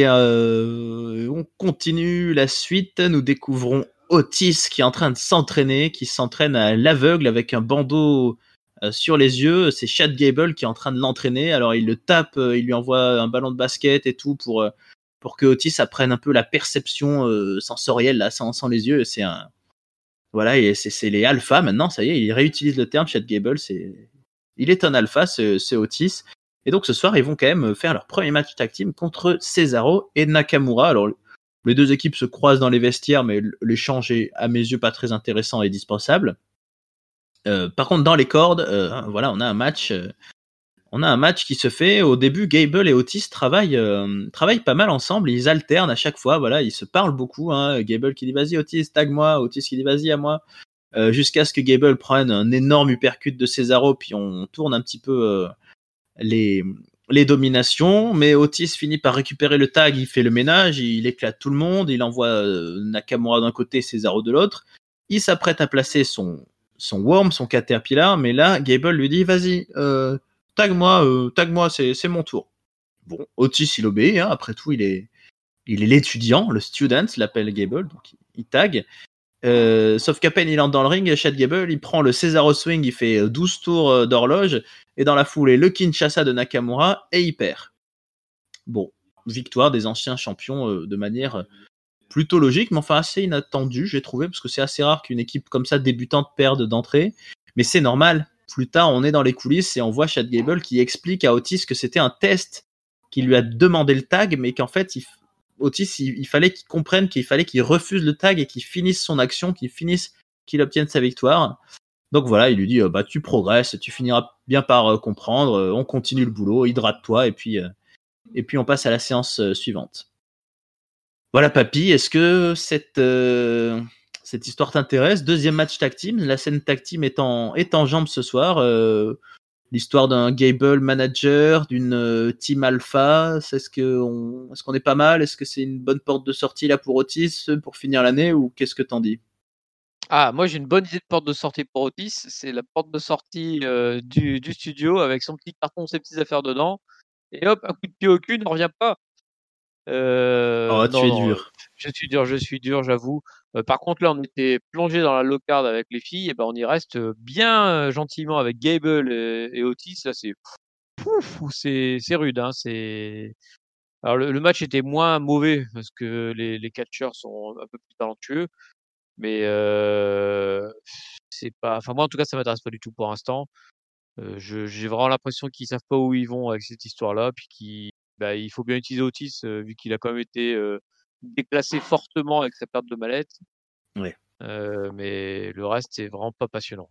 euh, on continue la suite. Nous découvrons Otis qui est en train de s'entraîner, qui s'entraîne à l'aveugle avec un bandeau euh, sur les yeux. C'est Chad Gable qui est en train de l'entraîner. Alors il le tape, euh, il lui envoie un ballon de basket et tout pour euh, pour que Otis apprenne un peu la perception euh, sensorielle là, sans, sans les yeux. C'est un voilà, et c'est, c'est les alphas maintenant. Ça y est, il réutilise le terme Chad Gable. C'est il est un alpha, ce, ce Otis. Et donc ce soir, ils vont quand même faire leur premier match tag team contre Cesaro et Nakamura. Alors les deux équipes se croisent dans les vestiaires, mais l'échange est à mes yeux pas très intéressant et dispensable. Euh, par contre, dans les cordes, euh, voilà, on a un match, euh, on a un match qui se fait. Au début, Gable et Otis travaillent, euh, travaillent pas mal ensemble. Ils alternent à chaque fois. Voilà, ils se parlent beaucoup. Hein. Gable qui dit vas-y Otis, tag moi. Otis qui dit vas-y à moi. Euh, jusqu'à ce que Gable prenne un énorme uppercut de Cesaro, puis on tourne un petit peu. Euh, les, les dominations, mais Otis finit par récupérer le tag, il fait le ménage, il éclate tout le monde, il envoie euh, Nakamura d'un côté, Cesaro de l'autre, il s'apprête à placer son, son Worm, son Caterpillar, mais là, Gable lui dit, vas-y, euh, tag-moi, euh, tag-moi, c'est, c'est mon tour. Bon, Otis, il obéit, hein, après tout, il est, il est l'étudiant, le student, l'appelle Gable, donc il, il tag, Euh, sauf qu'à peine il entre dans le ring, Chad Gable, il prend le Cesaro Swing, il fait douze tours d'horloge, et dans la foulée, le Kinshasa de Nakamura, et il perd. Bon, victoire des anciens champions euh, de manière plutôt logique, mais enfin assez inattendue, j'ai trouvé, parce que c'est assez rare qu'une équipe comme ça, débutante, perde d'entrée, mais c'est normal. Plus tard, on est dans les coulisses et on voit Chad Gable qui explique à Otis que c'était un test, qui lui a demandé le tag, mais qu'en fait, il Otis, il, il fallait qu'il comprenne qu'il fallait qu'il refuse le tag et qu'il finisse son action, qu'il finisse, qu'il obtienne sa victoire. Donc voilà, il lui dit, euh, bah tu progresses, tu finiras bien par euh, comprendre, euh, on continue le boulot, hydrate-toi, et puis, euh, et puis on passe à la séance euh, suivante. Voilà, papy, est-ce que cette, euh, cette histoire t'intéresse? Deuxième match tag team, la scène tag team est en, est en jambes ce soir. Euh, l'histoire d'un Gable manager, d'une euh, team alpha, est-ce, que on, est-ce qu'on est pas mal? Est-ce que c'est une bonne porte de sortie là pour Otis pour finir l'année, ou qu'est-ce que t'en dis? Ah, moi j'ai une bonne idée de porte de sortie pour Otis. C'est la porte de sortie euh, du, du studio avec son petit carton, ses petites affaires dedans. Et hop, un coup de pied au cul, ne revient pas. Euh, Oh, tu non, es non, euh, dur. je suis dur, je suis dur, j'avoue. Euh, par contre, là, on était plongé dans la locard avec les filles, et ben on y reste euh, bien euh, gentiment avec Gable et, et Otis. Là, c'est pouf, c'est c'est rude, hein. C'est alors le, le match était moins mauvais parce que les les catcheurs sont un peu plus talentueux, mais euh, c'est pas. Enfin moi, en tout cas, ça m'intéresse pas du tout pour l'instant. Euh, je, j'ai vraiment l'impression qu'ils savent pas où ils vont avec cette histoire-là, puis qu'il bah, il faut bien utiliser Otis euh, vu qu'il a quand même été euh, déclassé fortement avec sa perte de mallette. Ouais. Euh, mais le reste, c'est vraiment pas passionnant.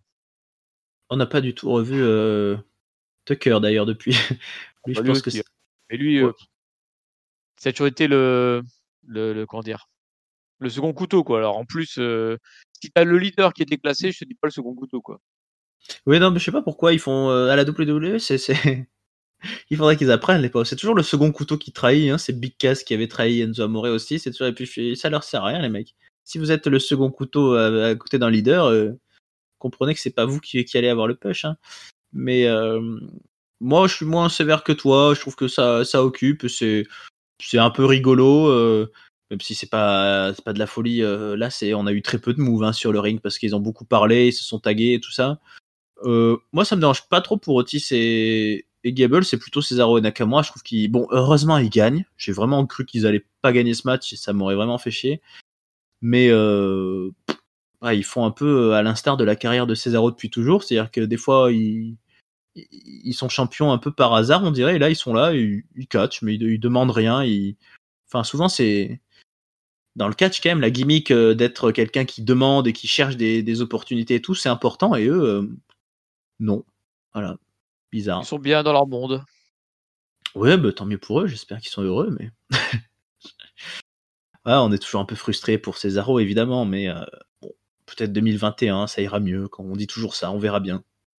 On n'a pas du tout revu euh, Tucker d'ailleurs depuis. Lui, Bah, je lui pense que aussi, c'est... hein. Mais lui, Ouais. euh, ça a toujours été le, le, le comment dire, le second couteau quoi. Alors en plus, euh, si t'as le leader qui est déclassé, je te dis pas le second couteau quoi. Oui, non, mais je sais pas pourquoi ils font euh, à la W W E, c'est, c'est... il faudrait qu'ils apprennent les pauvres. C'est toujours le second couteau qui trahit, hein. C'est Big Cass qui avait trahi Enzo Amore aussi. C'est toujours... Et puis ça leur sert à rien, les mecs. Si vous êtes le second couteau à, à côté d'un leader, euh, comprenez que c'est pas vous qui, qui allez avoir le push, hein. Mais euh, moi, je suis moins sévère que toi. Je trouve que ça, ça occupe. C'est, c'est un peu rigolo. Euh, même si c'est pas, c'est pas de la folie. Euh, là, c'est, on a eu très peu de moves hein, sur le ring parce qu'ils ont beaucoup parlé, ils se sont tagués et tout ça. Euh, moi, ça me dérange pas trop pour Otis et, et Gable, c'est plutôt Cesaro et Nakamura. Je trouve qu'ils, bon, heureusement, ils gagnent. J'ai vraiment cru qu'ils allaient pas gagner ce match et ça m'aurait vraiment fait chier. Mais euh, ouais, ils font un peu à l'instar de la carrière de Cesaro depuis toujours, c'est-à-dire que des fois, ils, ils sont champions un peu par hasard, on dirait, et là, ils sont là, ils, ils catchent, mais ils, ils demandent rien. Ils... Enfin, souvent, c'est dans le catch quand même la gimmick euh, d'être quelqu'un qui demande et qui cherche des, des opportunités et tout, c'est important, et eux, euh, non. Voilà. Ils Bizarre. sont bien dans leur monde. Ouais, bah, tant mieux pour eux, j'espère qu'ils sont heureux, mais. Ouais, on est toujours un peu frustré pour Cesaro, évidemment, mais euh, bon, peut-être deux mille vingt et un, ça ira mieux. Quand on dit toujours ça, on verra bien.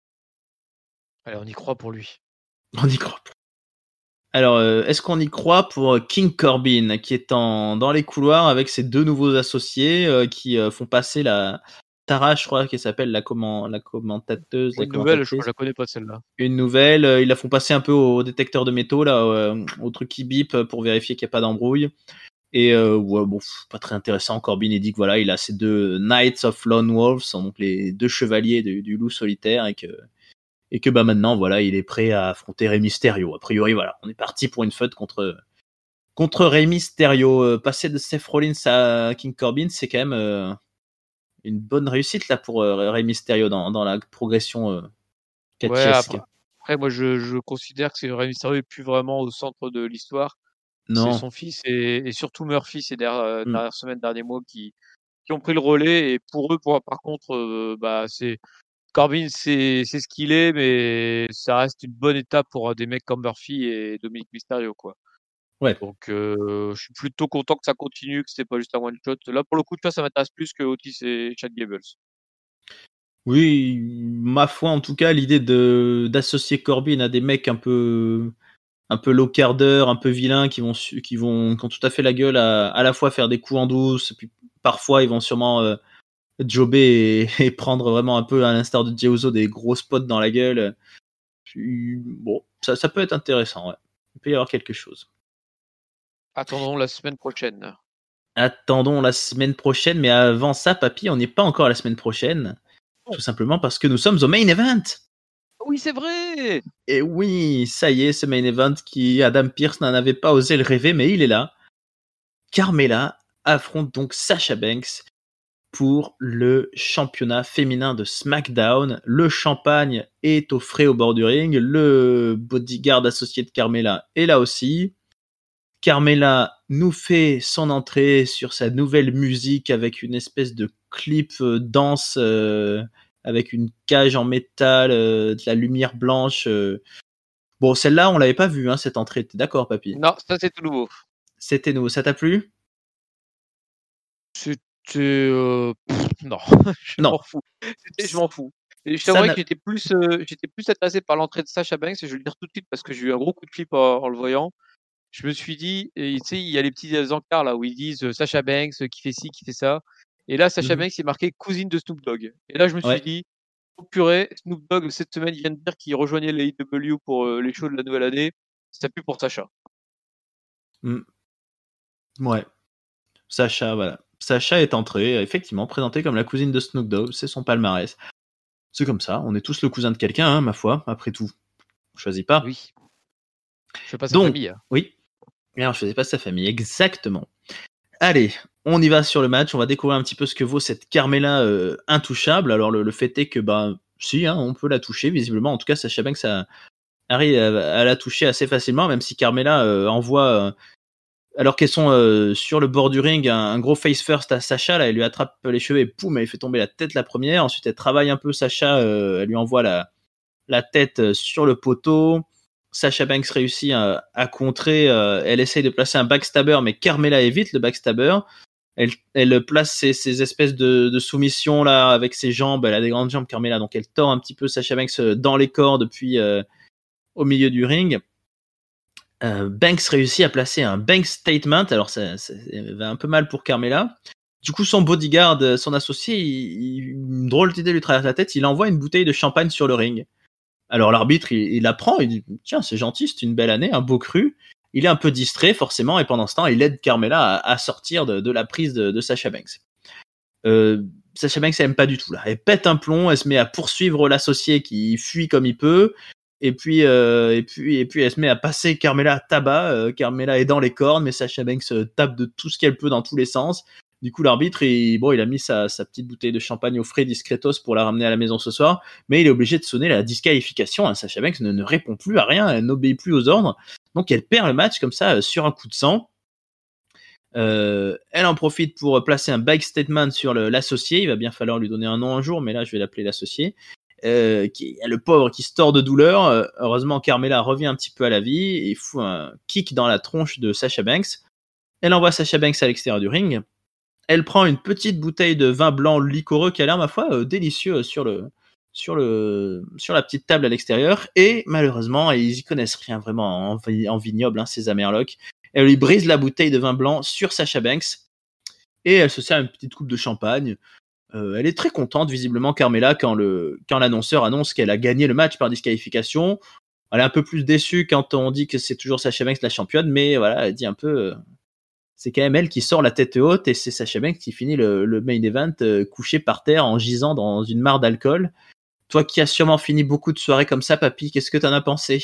Allez, on y croit pour lui. On y croit. Alors, euh, est-ce qu'on y croit pour King Corbin, qui est en, dans les couloirs avec ses deux nouveaux associés euh, qui euh, font passer la Tara, je crois qu'elle s'appelle la, comment, la commentateuse, la Une nouvelle, je crois que commentatrice. je la connais pas celle-là. Une nouvelle, euh, ils la font passer un peu au détecteur de métaux, là, euh, au truc qui bip pour vérifier qu'il n'y a pas d'embrouille. Et euh, ouais, bon, pas très intéressant. Corbin, il dit que voilà, il a ces deux Knights of Lone Wolves, donc les deux chevaliers du, du loup solitaire, et que et que bah maintenant, voilà, il est prêt à affronter Rey Mysterio. A priori, voilà, on est parti pour une feud contre contre Rey Mysterio. Euh, passer de Seth Rollins à King Corbin, c'est quand même euh, une bonne réussite là pour euh, Rey Mysterio dans dans la progression euh, Ouais, catchesque. après, après moi je, je considère que c'est Rey Mysterio est plus vraiment au centre de l'histoire. C'est Non. son fils et, et surtout Murphy ces dernières, euh, Mm. dernières semaines, derniers mois qui, qui ont pris le relais. Et pour eux, pour, par contre, euh, bah, c'est Corbin, c'est c'est ce qu'il est, mais ça reste une bonne étape pour euh, des mecs comme Murphy et Dominic Mysterio, quoi. Ouais. Donc, euh, je suis plutôt content que ça continue, que c'était pas juste un one shot. Là, pour le coup, tu vois, ça m'intéresse plus que Otis et Chad Gables. Oui, ma foi, en tout cas, l'idée de d'associer Corbin à des mecs un peu un peu low carder, un peu vilains, qui vont su- qui vont qui ont tout à fait la gueule à à la fois faire des coups en douce, et puis parfois ils vont sûrement euh, jobber et, et prendre vraiment un peu à l'instar de Jey Uso des gros spots dans la gueule. Puis, bon, ça ça peut être intéressant, ouais. Il peut y avoir quelque chose. Attendons la semaine prochaine. Attendons la semaine prochaine, mais avant ça, papy, on n'est pas encore à la semaine prochaine, Oh, tout simplement parce que nous sommes au main event. oui, c'est vrai! Et oui, ça y est, ce main event qui Adam Pearce n'en avait pas osé le rêver, mais il est là. Carmella affronte donc Sasha Banks pour le championnat féminin de SmackDown. Le champagne est au frais au bord du ring. Le bodyguard associé de Carmella est là aussi. Carmella nous fait son entrée sur sa nouvelle musique avec une espèce de clip euh, danse euh, avec une cage en métal, euh, de la lumière blanche. Euh, Bon, celle-là, on l'avait pas vue, hein, cette entrée. T'es d'accord, papy? Non, ça c'est tout nouveau. C'était nouveau. Ça t'a plu? C'était euh, pff, non, je Non. m'en fous. C'était, je m'en fous. Et je Ça t'avouerais n'a- que j'étais plus, euh, j'étais plus intéressé par l'entrée de Sasha Banks, et je vais le dire tout de suite parce que j'ai eu un gros coup de flip en, en le voyant. Je me suis dit, et tu sais, il y a les petits encarts là où ils disent euh, Sasha Banks euh, qui fait ci, qui fait ça. Et là, Sasha Mhm. Banks, il est marqué cousine de Snoop Dogg. Et là, je me suis Ouais. dit, oh purée, Snoop Dogg, cette semaine, il vient de dire qu'il rejoignait les A E W pour euh, les shows de la nouvelle année. Ça pue pour Sasha. Mm. Ouais. Sacha, voilà. Sacha est entrée, effectivement, présentée comme la cousine de Snoop Dogg. C'est son palmarès. C'est comme ça. On est tous le cousin de quelqu'un, hein, ma foi. Après tout, on choisit pas. Oui. Je fais pas sa Donc, famille. hein. oui. Mais on choisit pas sa famille. Exactement. Allez, on y va sur le match. On va découvrir un petit peu ce que vaut cette Carmella euh, intouchable. Alors, le, le fait est que, bah, si, hein, on peut la toucher, visiblement. En tout cas, Sacha Banks a, arrive à, à la toucher assez facilement, même si Carmella euh, envoie, euh, alors qu'elles sont euh, sur le bord du ring, un, un gros face first à Sacha. Là, elle lui attrape les cheveux et poum, elle fait tomber la tête la première. Ensuite, elle travaille un peu Sacha, euh, elle lui envoie la, la tête sur le poteau. Sasha Banks réussit à, à contrer. Euh, elle essaye de placer un backstabber, mais Carmella évite le backstabber. Elle, elle place ces, ces espèces de, de soumissions là avec ses jambes. Elle a des grandes jambes, Carmella, donc elle tord un petit peu Sasha Banks dans les cordes, puis euh, au milieu du ring. Euh, Banks réussit à placer un Banks Statement. Alors ça, ça va un peu mal pour Carmella. Du coup, son bodyguard, son associé, il, il, une drôle d'idée lui traverse la tête. Il envoie une bouteille de champagne sur le ring. Alors l'arbitre, il, il apprend, il dit tiens, c'est gentil, c'est une belle année, un beau cru. Il est un peu distrait forcément, et pendant ce temps, il aide Carmella à, à sortir de, de la prise de, de Sasha Banks. Euh, Sasha Banks, elle aime pas du tout là. Elle pète un plomb, elle se met à poursuivre l'associé qui fuit comme il peut, et puis euh, et puis et puis elle se met à passer Carmella à tabac. Euh, Carmella est dans les cornes, mais Sasha Banks euh, tape de tout ce qu'elle peut dans tous les sens. Du coup, l'arbitre, il, bon, il a mis sa, sa petite bouteille de champagne au frais discretos pour la ramener à la maison ce soir, mais il est obligé de sonner la disqualification. Hein. Sasha Banks ne, ne répond plus à rien, elle n'obéit plus aux ordres, donc elle perd le match comme ça sur un coup de sang. Euh, elle en profite pour placer un bike statement sur le, l'associé. Il va bien falloir lui donner un nom un jour, mais là je vais l'appeler l'associé. Euh, qui, le pauvre qui se tord de douleur. Euh, heureusement, Carmella revient un petit peu à la vie et fout un kick dans la tronche de Sasha Banks. Elle envoie Sasha Banks à l'extérieur du ring. Elle prend une petite bouteille de vin blanc liquoreux qui a l'air, ma foi, euh, délicieux sur le, sur le, sur la petite table à l'extérieur. Et malheureusement, ils y connaissent rien vraiment en, en vignoble, hein, ces Amerlocs. Elle lui brise la bouteille de vin blanc sur Sasha Banks et elle se sert une petite coupe de champagne. Euh, elle est très contente, visiblement, Carmella, quand, le, quand l'annonceur annonce qu'elle a gagné le match par disqualification. Elle est un peu plus déçue quand on dit que c'est toujours Sasha Banks la championne, mais voilà, elle dit un peu... Euh, c'est quand même elle qui sort la tête haute et c'est Sasha Banks qui finit le, le main event euh, couché par terre en gisant dans une mare d'alcool. Toi qui as sûrement fini beaucoup de soirées comme ça, papy, qu'est-ce que t'en as pensé?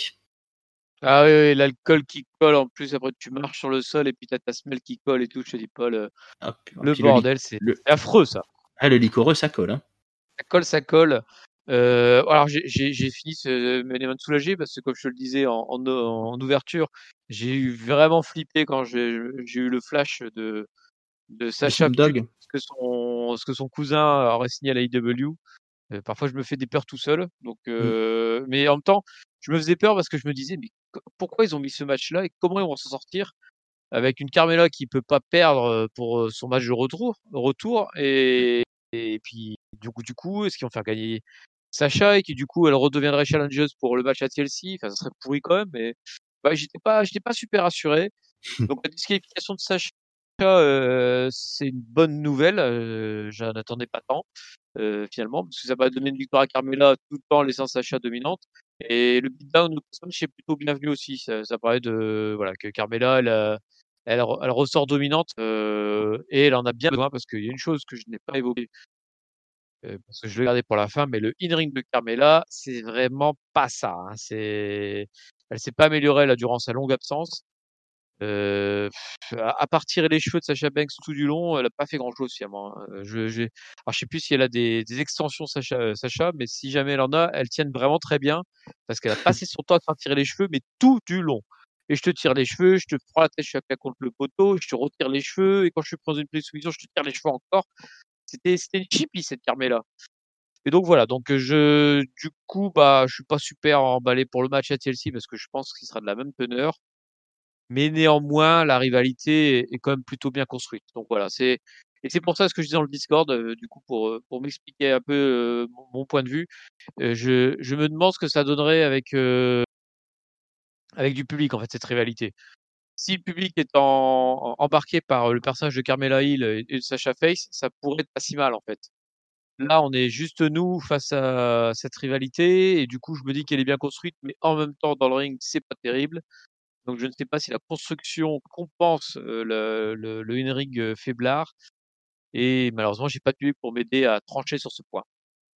Ah oui, oui, l'alcool qui colle, en plus, après tu marches sur le sol et puis t'as ta semelle qui colle et tout, je te dis pas, le, Ah, le puis le, li- bordel, c'est le, c'est affreux ça. ah, le liquoreux, ça colle. Hein. Ça colle, ça colle. Euh, alors j'ai j'ai- j'ai fini ce main event soulagé parce que comme je te le disais en, en, en ouverture, j'ai eu vraiment flippé quand j'ai j'ai eu le flash de, de De Sacha Snoop plus Dogg. que son, ce que son cousin aurait signé à la A E W. Euh, parfois, je me fais des peurs tout seul. Donc, Mm. euh, mais en même temps, je me faisais peur parce que je me disais, mais co- pourquoi ils ont mis ce match-là et comment ils vont s'en sortir avec une Carmella qui peut pas perdre euh, pour euh, son match de retour, retour et, et puis du coup, du coup, est-ce qu'ils vont faire gagner Sacha et qui du coup elle redeviendrait challengeuse pour le match à T L C. Enfin, ça serait pourri quand même, mais bah, j'étais pas, j'étais pas super rassuré. Donc la disqualification de Sacha, euh, c'est une bonne nouvelle. Euh, j'en attendais pas tant euh, finalement, parce que ça va donner une victoire à Carmella tout en laissant Sacha dominante. Et le beatdown de Coach est plutôt bienvenu aussi. Ça, ça paraît de voilà que Carmella elle, a- elle, re- elle ressort dominante euh, et elle en a bien besoin parce qu'il y a une chose que je n'ai pas évoquée euh, parce que je l'ai gardé pour la fin, mais le in-ring de Carmella, c'est vraiment pas ça. Hein. C'est, elle s'est pas améliorée là durant sa longue absence. Euh, pff, à, à part tirer les cheveux de Sacha Banks tout du long, elle a pas fait grand chose finalement. Hein. Euh, Je, j'ai, alors je sais plus si elle a des, des extensions Sacha, euh, Sacha, mais si jamais elle en a, elles tiennent vraiment très bien parce qu'elle a passé son temps à te faire tirer les cheveux, mais tout du long. Et je te tire les cheveux, je te prends la tête, je suis appuyé contre le poteau, je te retire les cheveux, et quand je suis pris dans une position, je te tire les cheveux encore. C'était, c'était une chippie cette Carmella. Et donc voilà, donc je du coup, bah, je suis pas super emballé pour le match à Chelsea parce que je pense qu'il sera de la même teneur. Mais néanmoins, la rivalité est est quand même plutôt bien construite. Donc voilà, c'est et c'est pour ça ce que je dis dans le Discord, heu, du coup pour, heu, pour m'expliquer un peu, heu, mon mon point de vue, heu, je je me demande ce que ça donnerait avec, heu, avec du public, en fait, cette rivalité. Si le public est en embarqué par, heu, le personnage de Carmella Hill et et de Sasha Face, ça pourrait être pas si mal, en fait. Là, on est juste nous face à cette rivalité et du coup, je me dis qu'elle est bien construite, mais en même temps, dans le ring, c'est pas terrible. Donc je ne sais pas si la construction compense, heu, le le le in-ring, heu, faiblard et malheureusement, j'ai pas de public pour m'aider à trancher sur ce point.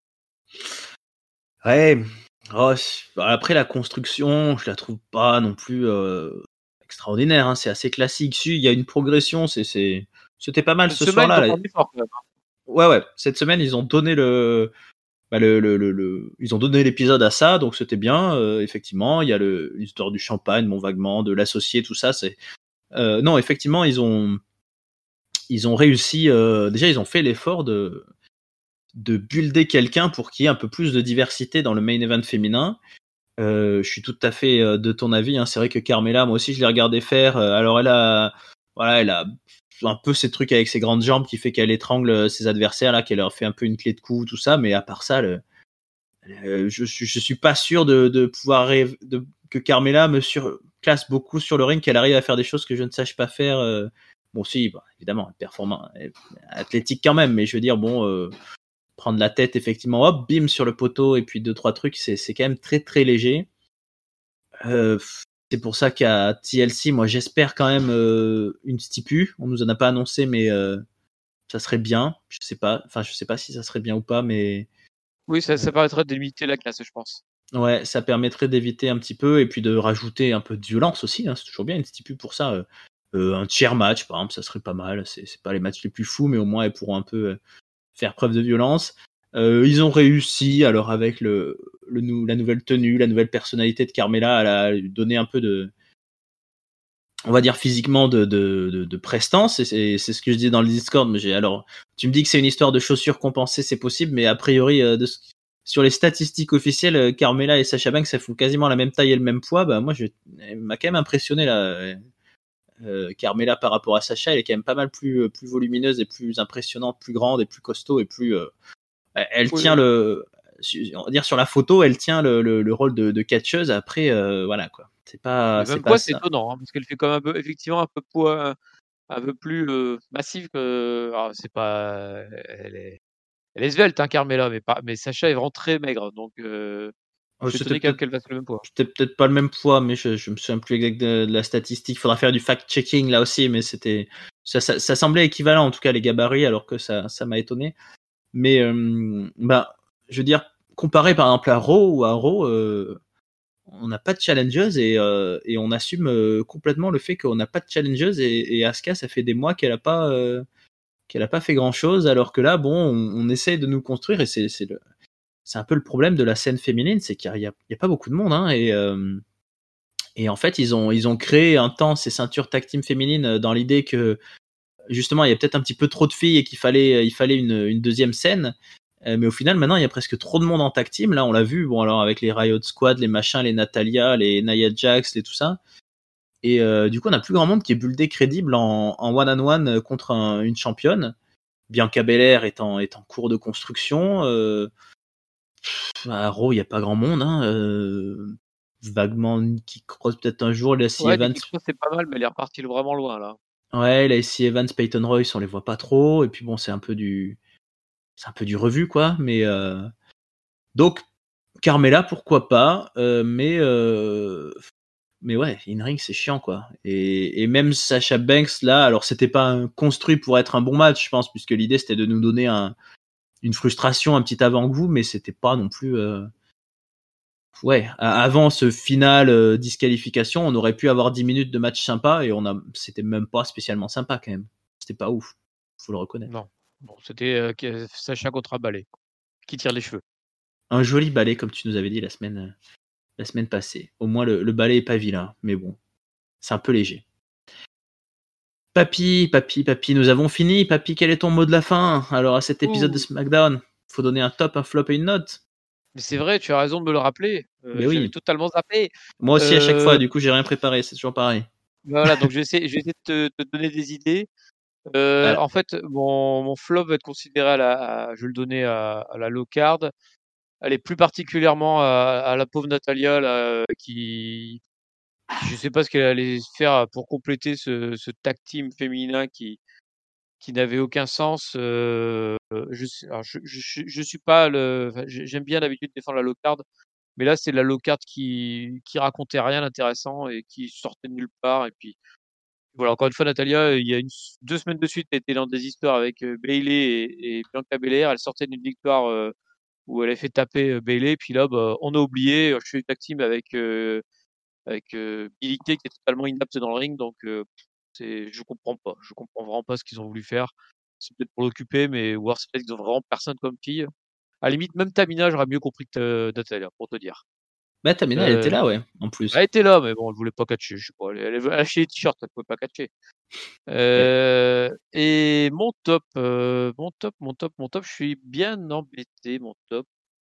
Ouais, oh, s bah, après la construction, je la trouve pas non plus, heu, extraordinaire, hein. C'est assez classique. Si, il y a une progression, c'est c'est c'était pas mal Cette ce semaine, soir-là, ils ont là. fait un effort quand même, hein. Ouais, ouais, cette semaine, ils ont donné le bah, le le le le ils ont donné l'épisode à ça, donc c'était bien, heu, effectivement. Il y a le l'histoire du champagne, bon, vaguement, de l'associé, tout ça, c'est heu, non, effectivement, ils ont ils ont réussi, heu, déjà, ils ont fait l'effort de de builder quelqu'un pour qu'il y ait un peu plus de diversité dans le main event féminin. Heu, je suis tout à fait, heu, de ton avis, hein. C'est vrai que Carmella, moi aussi, je l'ai regardé faire, heu, alors elle a voilà, elle a un peu ces trucs avec ses grandes jambes qui fait qu'elle étrangle, heu, ses adversaires là, qu'elle leur fait un peu une clé de cou, tout ça, mais à part ça, le heu, je suis je suis pas sûr de de pouvoir rêv de que Carmella me surclasse beaucoup sur le ring, qu'elle arrive à faire des choses que je ne sache pas faire, heu, bon si, bah, évidemment, performant, athlétique quand même, mais je veux dire, bon, heu, prendre la tête effectivement, hop, bim, sur le poteau et puis deux trois trucs, c'est c'est quand même très, très léger. Heu, c'est pour ça qu'à T L C, moi, j'espère quand même, heu, une stipu. On nous en a pas annoncé, mais heu, ça serait bien. Je sais pas, enfin, je sais pas si ça serait bien ou pas, mais Oui, ça ça permettrait de limiter la casse, je pense. ouais, ça permettrait d'éviter un petit peu et puis de rajouter un peu de violence aussi, hein. C'est toujours bien une stipu pour ça, heu heu, un chair match, par exemple, ça serait pas mal. C'est c'est pas les matchs les plus fous, mais au moins elles pourront un peu, heu, faire preuve de violence. Heu, ils ont réussi alors avec le le nou la nouvelle tenue, la nouvelle personnalité de Carmella à la lui donner un peu de on va dire physiquement de de de de prestance et c'est c'est ce que je dis dans le Discord, mais j'ai alors tu me dis que c'est une histoire de chaussures compensées, c'est possible, mais a priori, heu, de ce sur les statistiques officielles, heu, Carmella et Sasha Banks, elles font quasiment la même taille et le même poids. Bah, moi je elle m'a quand même impressionné là, heu, Carmella par rapport à Sasha, elle est quand même pas mal plus, heu, plus volumineuse et plus impressionnante, plus grande et plus costaud et plus, heu, elle elle Oui, tient oui. le su on va dire sur la photo, elle tient le le le rôle de de catcheuse après, heu, voilà quoi. C'est pas Le c'est même pas poids, c'est ça. étonnant, hein, parce qu'elle fait quand même un peu effectivement un peu poids un peu plus, heu, massive que alors c'est pas elle est elle est svelte, hein, Carmella, mais pas mais Sacha est vraiment très maigre, donc heu, Oh, je suis c'était étonné quand même peut-être qu'elle fasse le même poids. c'était peut-être pas le même poids, mais je je me souviens plus exact de de la statistique. Il faudra faire du fact-checking là aussi, mais c'était ça ça ça semblait équivalent en tout cas les gabarits, alors que ça ça m'a étonné. Mais hem, bah, je veux dire, comparé par exemple à Raw ou à Raw, heu, on n'a pas de challengeuse et heu et on assume, heu, complètement le fait qu'on n'a pas de challengeuse et et Asuka, ça fait des mois qu'elle a pas, heu, qu'elle a pas fait grand chose, alors que là, bon, on on essaye de nous construire et c'est c'est le c'est un peu le problème de la scène féminine, c'est qu'il y a il y a il y a pas beaucoup de monde, hein et hem et en fait, ils ont ils ont créé un temps ces ceintures tag team féminines, heu, dans l'idée que, justement, il y a peut-être un petit peu trop de filles et qu'il fallait, il fallait une, une deuxième scène. Heu, mais au final, maintenant, il y a presque trop de monde en tag team. Là, on l'a vu, bon, alors avec les Riot Squad, les machins, les Natalia, les Nia Jax, les tout ça et heu, du coup, on a plus grand monde qui est buildé crédible en en one on one contre un une championne. Bianca Belair est en est en cours de construction, heu, à Raw, il y a pas grand monde, hein, heu, vaguement Nikki Cross peut-être un jour, Lacey Ouais, Evans. Nikki Cross, c'est pas mal, mais elle est repartie vraiment loin là. Ouais, Lacey Evans, Peyton Royce, on les voit pas trop et puis bon, c'est un peu du c'est un peu du revu quoi, mais heu, donc Carmella, pourquoi pas, heu, mais heu, mais ouais, in-ring, c'est chiant quoi et et même Sasha Banks là, alors c'était pas un construit pour être un bon match, je pense, puisque l'idée c'était de nous donner un une frustration, un petit avant-goût, mais c'était pas non plus, heu ouais, a avant ce final, heu, disqualification, on aurait pu avoir dix minutes de match sympa et on a c'était même pas spécialement sympa quand même. C'était pas ouf, faut le reconnaître. Non. Bon, c'était, heu, que Sacha contre un balai, qui tire les cheveux. Un joli balai comme tu nous avais dit la semaine, heu, la semaine passée. Au moins le le balai est pas vilain, mais bon, c'est un peu léger. Papy, papy, papy, nous avons fini. Papy, quel est ton mot de la fin alors à cet épisode de Ouh! SmackDown? faut donner un top, un flop et une note. Mais c'est vrai, tu as raison de me le rappeler. Euh, Mais j'avais oui. totalement zappé. Moi aussi, à chaque Euh, fois, du coup, j'ai rien préparé, c'est toujours pareil. Voilà, donc je vais essayer, je vais essayer de te, te donner des idées. Euh, Ah, en fait, mon, mon flop va être considéré à la, à- je vais le donner à, à la low card. Elle est plus particulièrement à, à la pauvre Natalia là, qui, qui, je sais pas ce qu'elle allait faire pour compléter ce, ce tag team féminin qui, qui n'avait aucun sens. Euh, je, sais- alors je, je, je, je suis pas le, enfin, j'ai- j'aime bien d'habitude défendre la low card, mais là c'est la low card qui, qui racontait rien d'intéressant et qui sortait de nulle part. Et puis voilà, encore une fois, Natalia, il y a une, deux semaines de suite, elle était dans des histoires avec euh, Bailey et, et Bianca Belair. Elle sortait d'une victoire euh, où elle a fait taper euh, Bailey. Puis là, bah, on a oublié. Je suis tag team avec avec euh, Billie Kay qui est totalement inapte dans le ring. Donc, euh, c'est, je comprends pas. Je comprends vraiment pas ce qu'ils ont voulu faire. C'est peut-être pour l'occuper, mais voir c'est peut-être qu'ils ont vraiment personne comme fille. À la limite, même Tamina, j'aurais mieux compris que euh, Natalia, pour te dire. bah, Tamina, elle était Euh, là, ouais, en plus. Elle était là, mais bon, elle voulait pas catcher. Je sais pas. Elle, elle, elle achetait les t-shirts, elle pouvait pas catcher. Ouais. Euh, et mon top, euh, mon top, mon top, mon top, je suis bien embêté, mon top.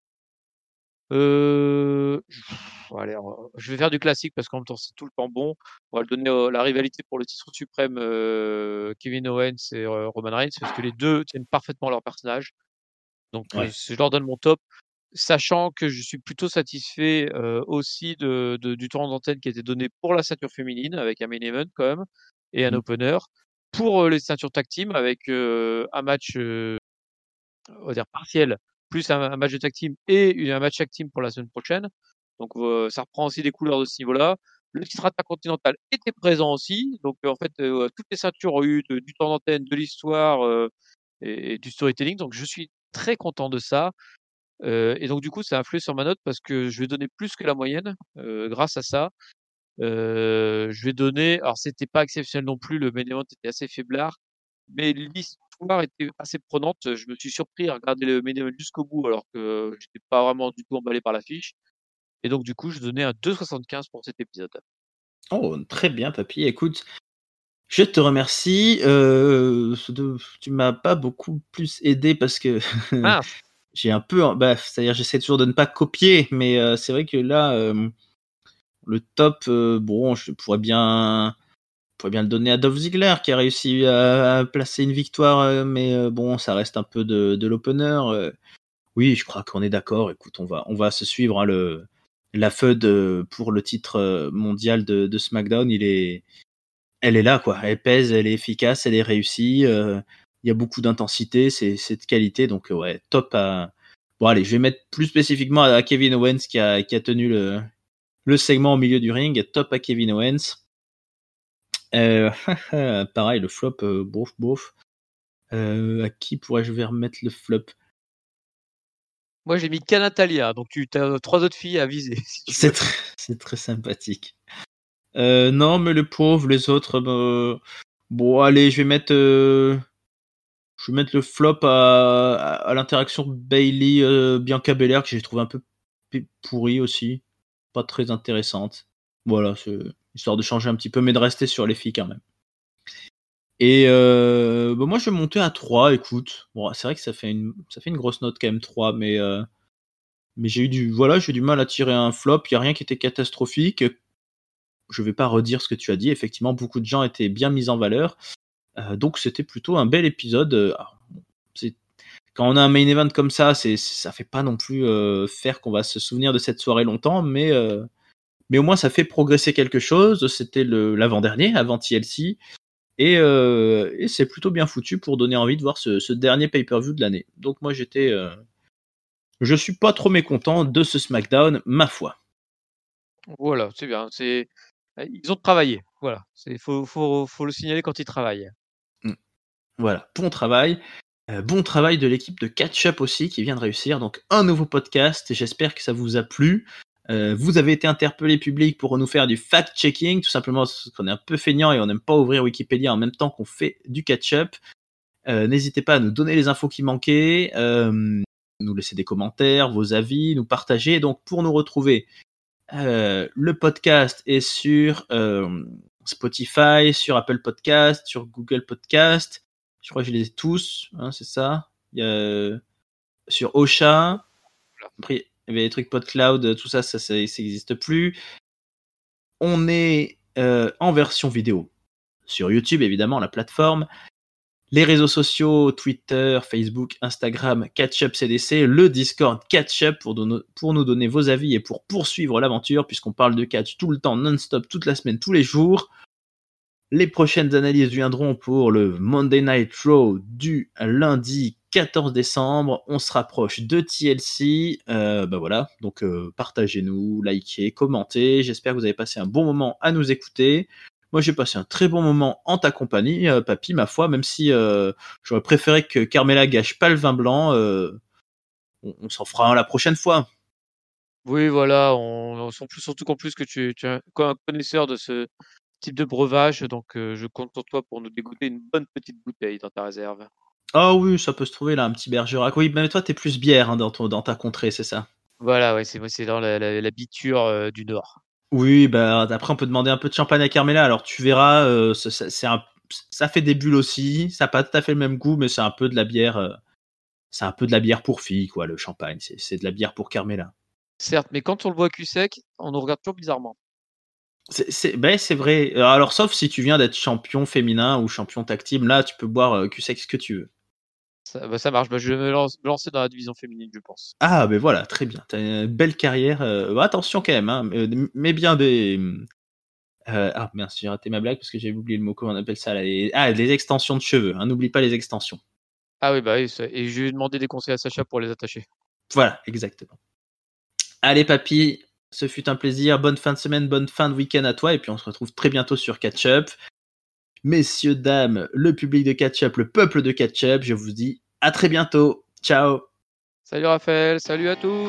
Euh, je- pff, allez, on va- je vais faire du classique parce qu'en même temps c'est tout le temps bon. On va le donner euh, la rivalité pour le titre suprême euh, Kevin Owens et euh, Roman Reigns parce que les deux tiennent parfaitement leur personnage. Donc euh, Ouais. je leur donne mon top, sachant que je suis plutôt satisfait euh, aussi de, de- du tour d'antenne qui a été donné pour la ceinture féminine avec un main event quand même et un Mm. opener. Pour euh, les ceintures tag team avec euh, un match euh, on va dire partiel, plus un, un match de tag team et une- un match tag team pour la semaine prochaine. Donc euh, ça reprend aussi des couleurs de ce niveau-là. Le titre intercontinental était présent aussi. Donc euh, en fait, euh, toutes les ceintures ont eu de- du temps d'antenne, de l'histoire euh, et, et du storytelling. Donc je suis très content de ça. Euh, et donc du coup, ça a influé sur ma note parce que je vais donner plus que la moyenne euh, grâce à ça. Euh, je vais donner, alors c'était pas exceptionnel non plus, le main event était assez faiblard, mais l'histoire était assez prenante. Je me suis surpris à regarder le main event jusqu'au bout alors que j'étais pas vraiment du tout emballé par l'affiche. Et donc du coup, je donnais un deux virgule soixante-quinze pour cet épisode. Oh, très bien, papy. Écoute, je te remercie. Euh, de- tu m'as pas beaucoup plus aidé parce que Mince! j'ai un peu, bah, c'est-à-dire j'essaie toujours de ne pas copier, mais euh, c'est vrai que là, euh, le top, euh, bon, je pourrais bien, je pourrais bien le donner à Dolph Ziggler qui a réussi à, à placer une victoire, euh, mais euh, bon, ça reste un peu de, de l'opener. euh. Oui, je crois qu'on est d'accord. Écoute, on va, on va se suivre, hein, le, la feud euh, pour le titre euh, mondial de, de SmackDown. Il est, elle est là, quoi. Elle pèse, elle est efficace, elle est réussie. euh, Il y a beaucoup d'intensité, c'est, c'est de qualité, donc euh, ouais, top à. Bon, allez, je vais mettre plus spécifiquement à Kevin Owens qui a, qui a tenu le, le segment au milieu du ring. Top à Kevin Owens. Euh, pareil, le flop, euh, bof, bof. Euh, à qui pourrais-je remettre le flop? Moi, j'ai mis Canatalia, donc tu as trois autres filles à viser si tu C'est veux. très, c'est très sympathique. Euh, non, mais le pauvre, les autres, bah, bon, allez, je vais mettre, euh, je vais mettre le flop à, à, à l'interaction Bailey euh, Bianca Belair que j'ai trouvé un peu p- pourrie aussi, pas très intéressante. Voilà, c'est histoire de changer un petit peu, mais de rester sur les filles quand même. Et euh, bah, moi, je vais monter à trois. Écoute, bon, c'est vrai que ça fait une, ça fait une grosse note quand même trois, mais euh, mais j'ai eu du, voilà, j'ai eu du mal à tirer un flop. Il y a rien qui était catastrophique. Je vais pas redire ce que tu as dit. Effectivement, beaucoup de gens étaient bien mis en valeur. Euh, donc c'était plutôt un bel épisode. Euh, alors, bon, c'est- quand on a un main event comme ça, c'est, ça fait pas non plus euh, faire qu'on va se souvenir de cette soirée longtemps, mais, euh, mais au moins ça fait progresser quelque chose. C'était le, l'avant-dernier, avant T L C, et, euh, et c'est plutôt bien foutu pour donner envie de voir ce, ce dernier pay-per-view de l'année. Donc moi j'étais, euh, je suis pas trop mécontent de ce SmackDown, ma foi. Voilà, c'est bien. C'est Ils ont travaillé. Voilà, c'est faut, faut, faut le signaler quand ils travaillent. Mm. Voilà, bon travail. Euh, bon travail de l'équipe de Catch Up aussi qui vient de réussir. Donc un nouveau podcast et j'espère que ça vous a plu. Euh, vous avez été interpellé public pour nous faire du fact-checking, tout simplement parce qu'on est un peu feignant et on n'aime pas ouvrir Wikipédia en même temps qu'on fait du catch-up. Euh, n'hésitez pas à nous donner les infos qui manquaient, euh, nous laisser des commentaires, vos avis, nous partager. Donc pour nous retrouver, euh, le podcast est sur euh, Spotify, sur Apple Podcast, sur Google Podcast. Je crois que je les ai tous, hein, c'est ça. Il y a sur Ocha. Après, il y avait des trucs PodCloud, tout ça, ça, ça n'existe plus. On est euh, en version vidéo sur YouTube, évidemment, la plateforme. Les réseaux sociaux, Twitter, Facebook, Instagram, Catchup C D C, le Discord Catchup pour, don- pour nous donner vos avis et pour poursuivre l'aventure, puisqu'on parle de catch tout le temps, non-stop, toute la semaine, tous les jours. Les prochaines analyses viendront pour le Monday Night Raw du lundi quatorze décembre. On se rapproche de T L C. Euh, bah voilà, donc euh, partagez-nous, likez, commentez. J'espère que vous avez passé un bon moment à nous écouter. Moi, j'ai passé un très bon moment en ta compagnie, euh, papy, ma foi, même si euh, j'aurais préféré que Carmela gâche pas le vin blanc. Euh, on, on s'en fera un la prochaine fois. Oui, voilà, on, on sent plus, surtout qu'en plus que tu, tu es un un connaisseur de ce type de breuvage, donc euh, je compte sur toi pour nous dégoûter une bonne petite bouteille dans ta réserve. Ah oui, ça peut se trouver là, un petit Bergerac. Oui, mais toi, t'es plus bière hein, dans, ton, dans ta contrée, c'est ça? Voilà, ouais, c'est c'est dans la, la, la biture euh, du Nord. Oui, bah après on peut demander un peu de champagne à Carmela. Alors tu verras, euh, ça, ça- c'est un- ça fait des bulles aussi. Ça n'a pas tout à fait le même goût, mais c'est un peu de la bière. euh, c'est un peu de la bière pour filles, quoi. Le champagne, c'est, c'est de la bière pour Carmela. Certes, mais quand on le boit cul sec, on nous regarde toujours bizarrement. C'est, c'est, ben, c'est vrai. Euh, Alors sauf si tu viens d'être champion féminin ou champion tag team, là tu peux boire euh, cul sec ce que tu veux. Ça, bah, ça marche, bah, je vais me lance- me lancer dans la division féminine, je pense. Ah ben voilà, très bien. T'as une belle carrière. euh, bah, attention quand même, hein, euh, mets bien des. euh, ah mince, j'ai raté ma blague parce que j'ai oublié le mot. Comment on appelle ça là, les... Ah, des extensions de cheveux. Hein, n'oublie pas les extensions. Ah oui, bah oui, ça- et je vais demander des conseils à Sacha pour les attacher. Voilà, exactement. Allez, papy, ce fut un plaisir. Bonne fin de semaine, bonne fin de week-end à toi. Et puis, on se retrouve très bientôt sur Catch-Up. Messieurs, dames, le public de Catch-Up, le peuple de Catch-Up, je vous dis à très bientôt. Ciao. Salut Raphaël, salut à tous.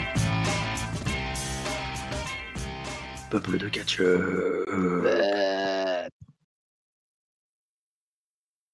Peuple de Catch-Up.